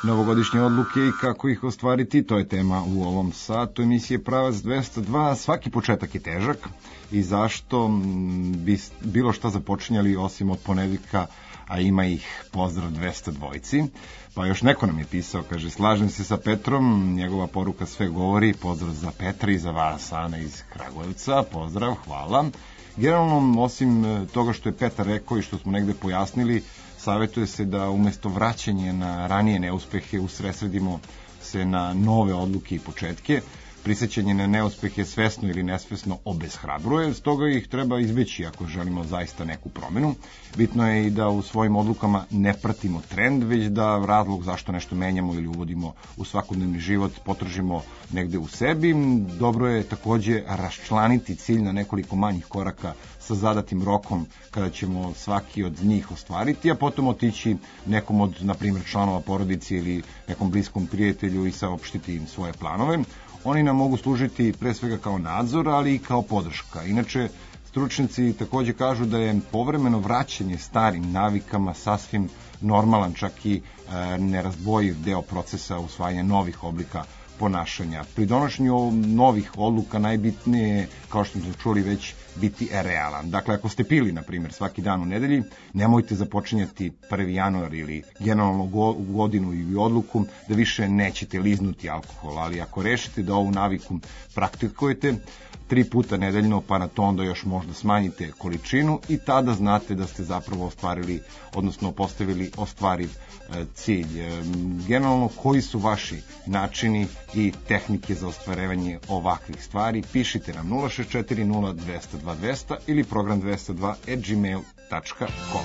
S4: Novogodišnje odluke i kako ih ostvariti, to je tema u ovom satu emisije Pravac dvesta dva. Svaki početak je težak i zašto bi bilo šta započinjali osim od ponedeljka, a ima ih pozdrav dvesta dvojci. Pa još neko nam je pisao, kaže, slažem se sa Petrom, njegova poruka sve govori, pozdrav za Petra i za vas, Ana iz Kragujevca, pozdrav, hvala. Generalno, osim toga što je Petar rekao i što smo negde pojasnili, savjetuje se da umesto vraćanja na ranije neuspehe usredsredimo se na nove odluke i početke. Prisećanje na neuspehe svesno ili nesvesno obeshrabruje, stoga ih treba izbeći ako želimo zaista neku promenu. Bitno je i da u svojim odlukama ne pratimo trend, već da razlog zašto nešto menjamo ili uvodimo u svakodnevni život potržimo negde u sebi. Dobro je takođe raščlaniti cilj na nekoliko manjih koraka sa zadatim rokom kada ćemo svaki od njih ostvariti, a potom otići nekom od, na primjer, članova porodice ili nekom bliskom prijatelju i saopštiti im svoje planove. Oni nam mogu služiti pre svega kao nadzor, ali i kao podrška. Inače, stručnjaci takođe kažu da je povremeno vraćanje starim navikama sasvim normalan, čak i e, nerazdvojiv deo procesa usvajanja novih oblika ponašanja. Pri donošenju novih odluka najbitnije je, kao što smo čuli već, biti realan. Dakle, ako ste pili, na primjer, svaki dan u nedelji, nemojte započinjati prvi januar ili generalno go, godinu ili odluku da više nećete liznuti alkohol, ali ako rešite da ovu naviku praktikujete tri puta nedeljno, pa na to onda još možda smanjite količinu i tada znate da ste zapravo ostvarili, odnosno postavili ostvariv e, cilj. E, generalno, koji su vaši načini i tehnike za ostvarevanje ovakvih stvari? Pišite nam nula šest četiri nula dvesta dva dvesta ili program dvesta dva at gmail tačka com.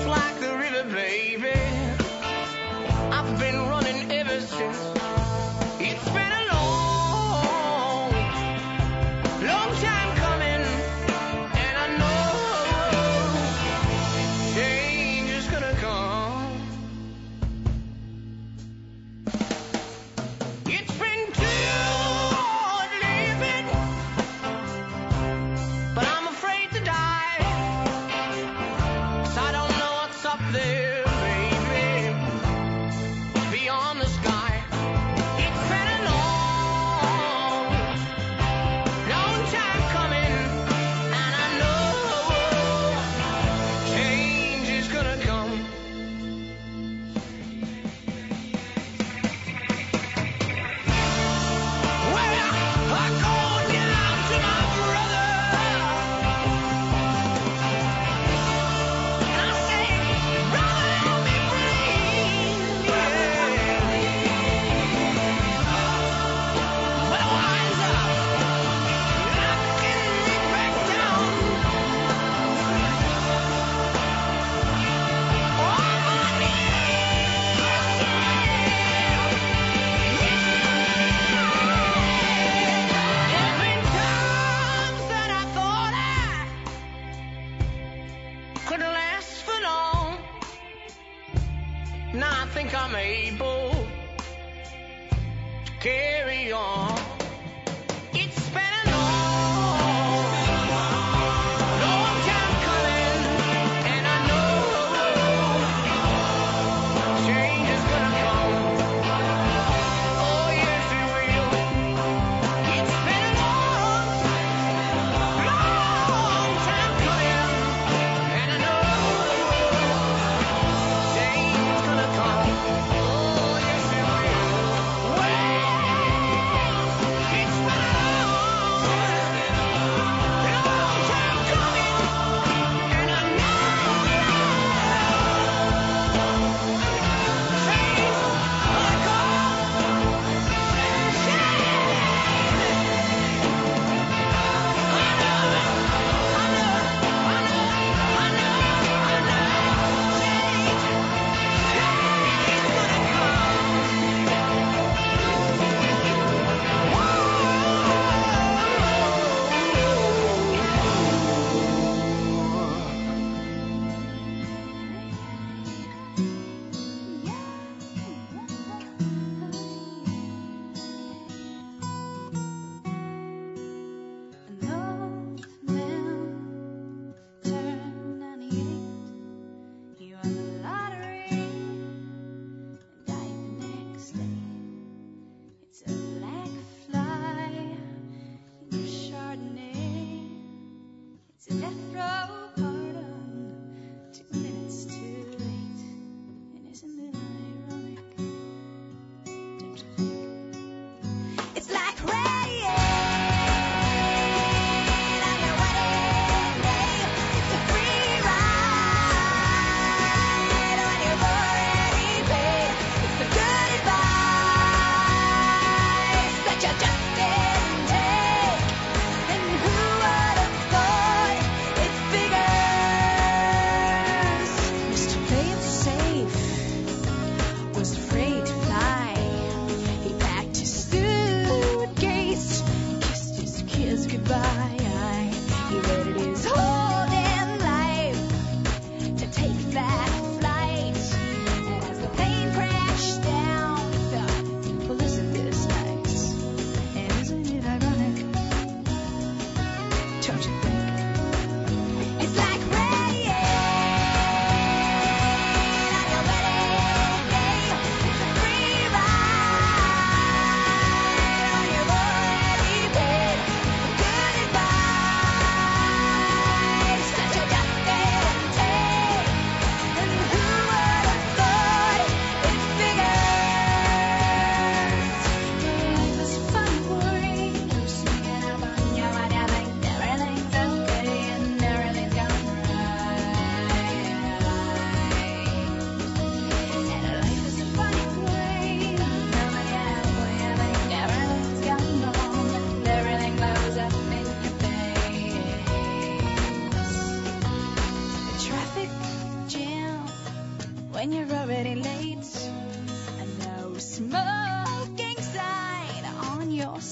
S6: I've been running ever since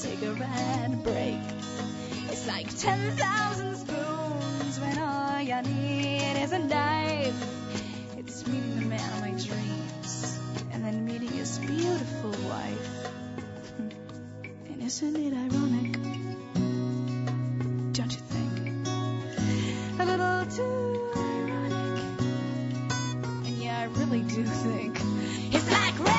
S21: cigarette break. It's like ten thousand spoons when all you need is a knife. It's meeting the man of my dreams and then meeting his beautiful wife. And isn't it ironic? Don't you think? A little too ironic. And yeah, I really do think it's like rain.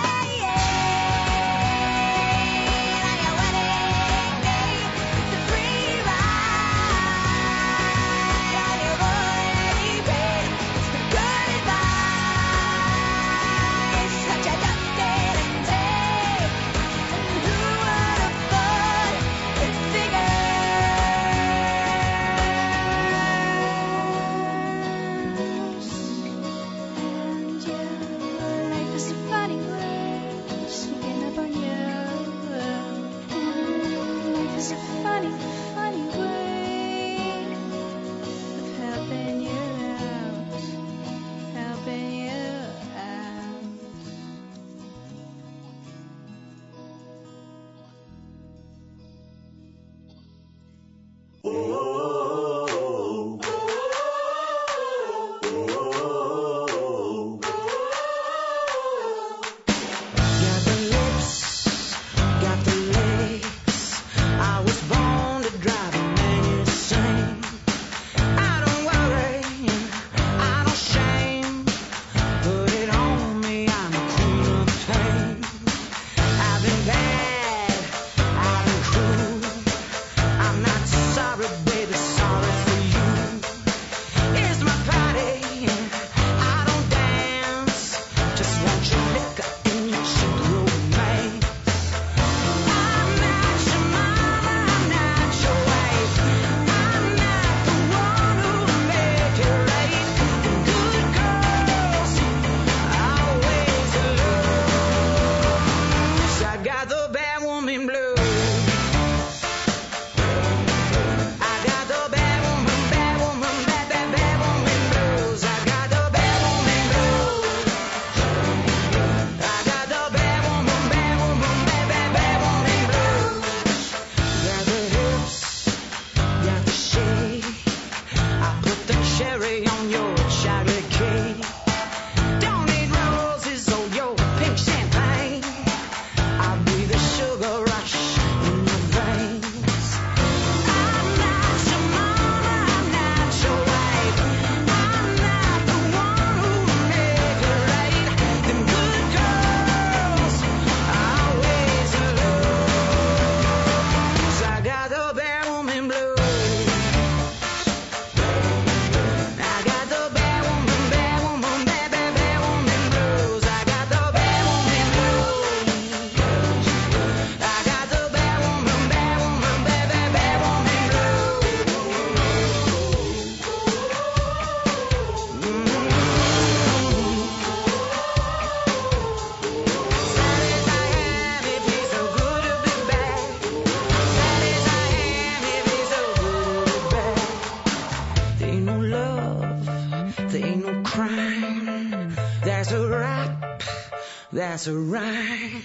S6: That's right.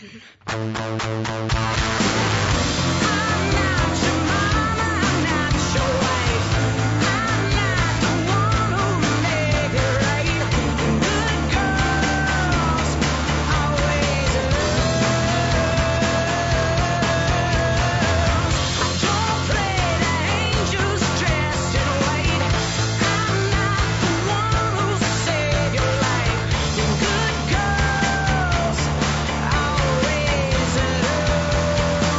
S21: Always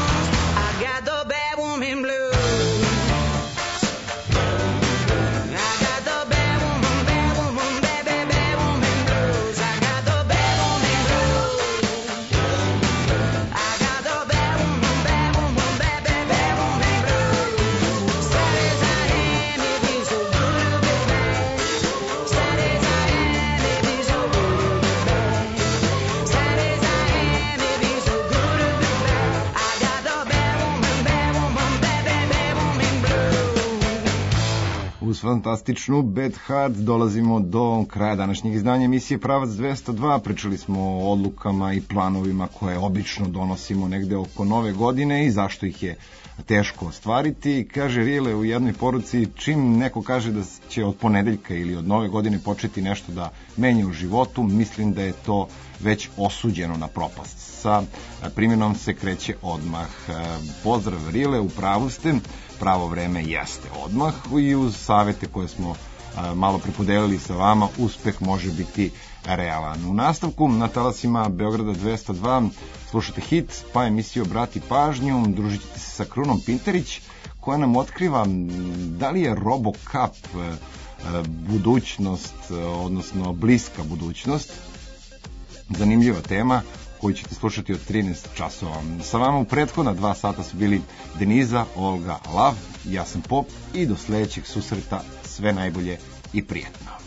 S4: fantastičnu Bad Heart dolazimo do kraja današnjeg izdanja emisije Pravac dvesta dva. Pričali smo o odlukama i planovima koje obično donosimo negde oko nove godine i zašto ih je teško ostvariti. Kaže Rile u jednoj poruci, čim neko kaže da će od ponedeljka ili od nove godine početi nešto da menja u životu, mislim da je to već osuđeno na propast. Sa primjenom se kreće odmah. Pozdrav Rile, u pravu ste, pravo vreme jeste odmah i uz savete koje smo malo prepodelili sa vama, uspeh može biti realan. U nastavku na talasima Beograda dvesta dva slušate hit, pa emisiju Obrati pažnju, družit ćete se sa Krunom Pinterić, koja nam otkriva da li je RoboCup budućnost, odnosno bliska budućnost. Zanimljiva tema koju ćete slušati od trinaest časova. Sa vama u prethodna dva sata su bili Deniza, Olga, Lav, ja sam Pop i do sledećeg susreta sve najbolje i prijetno.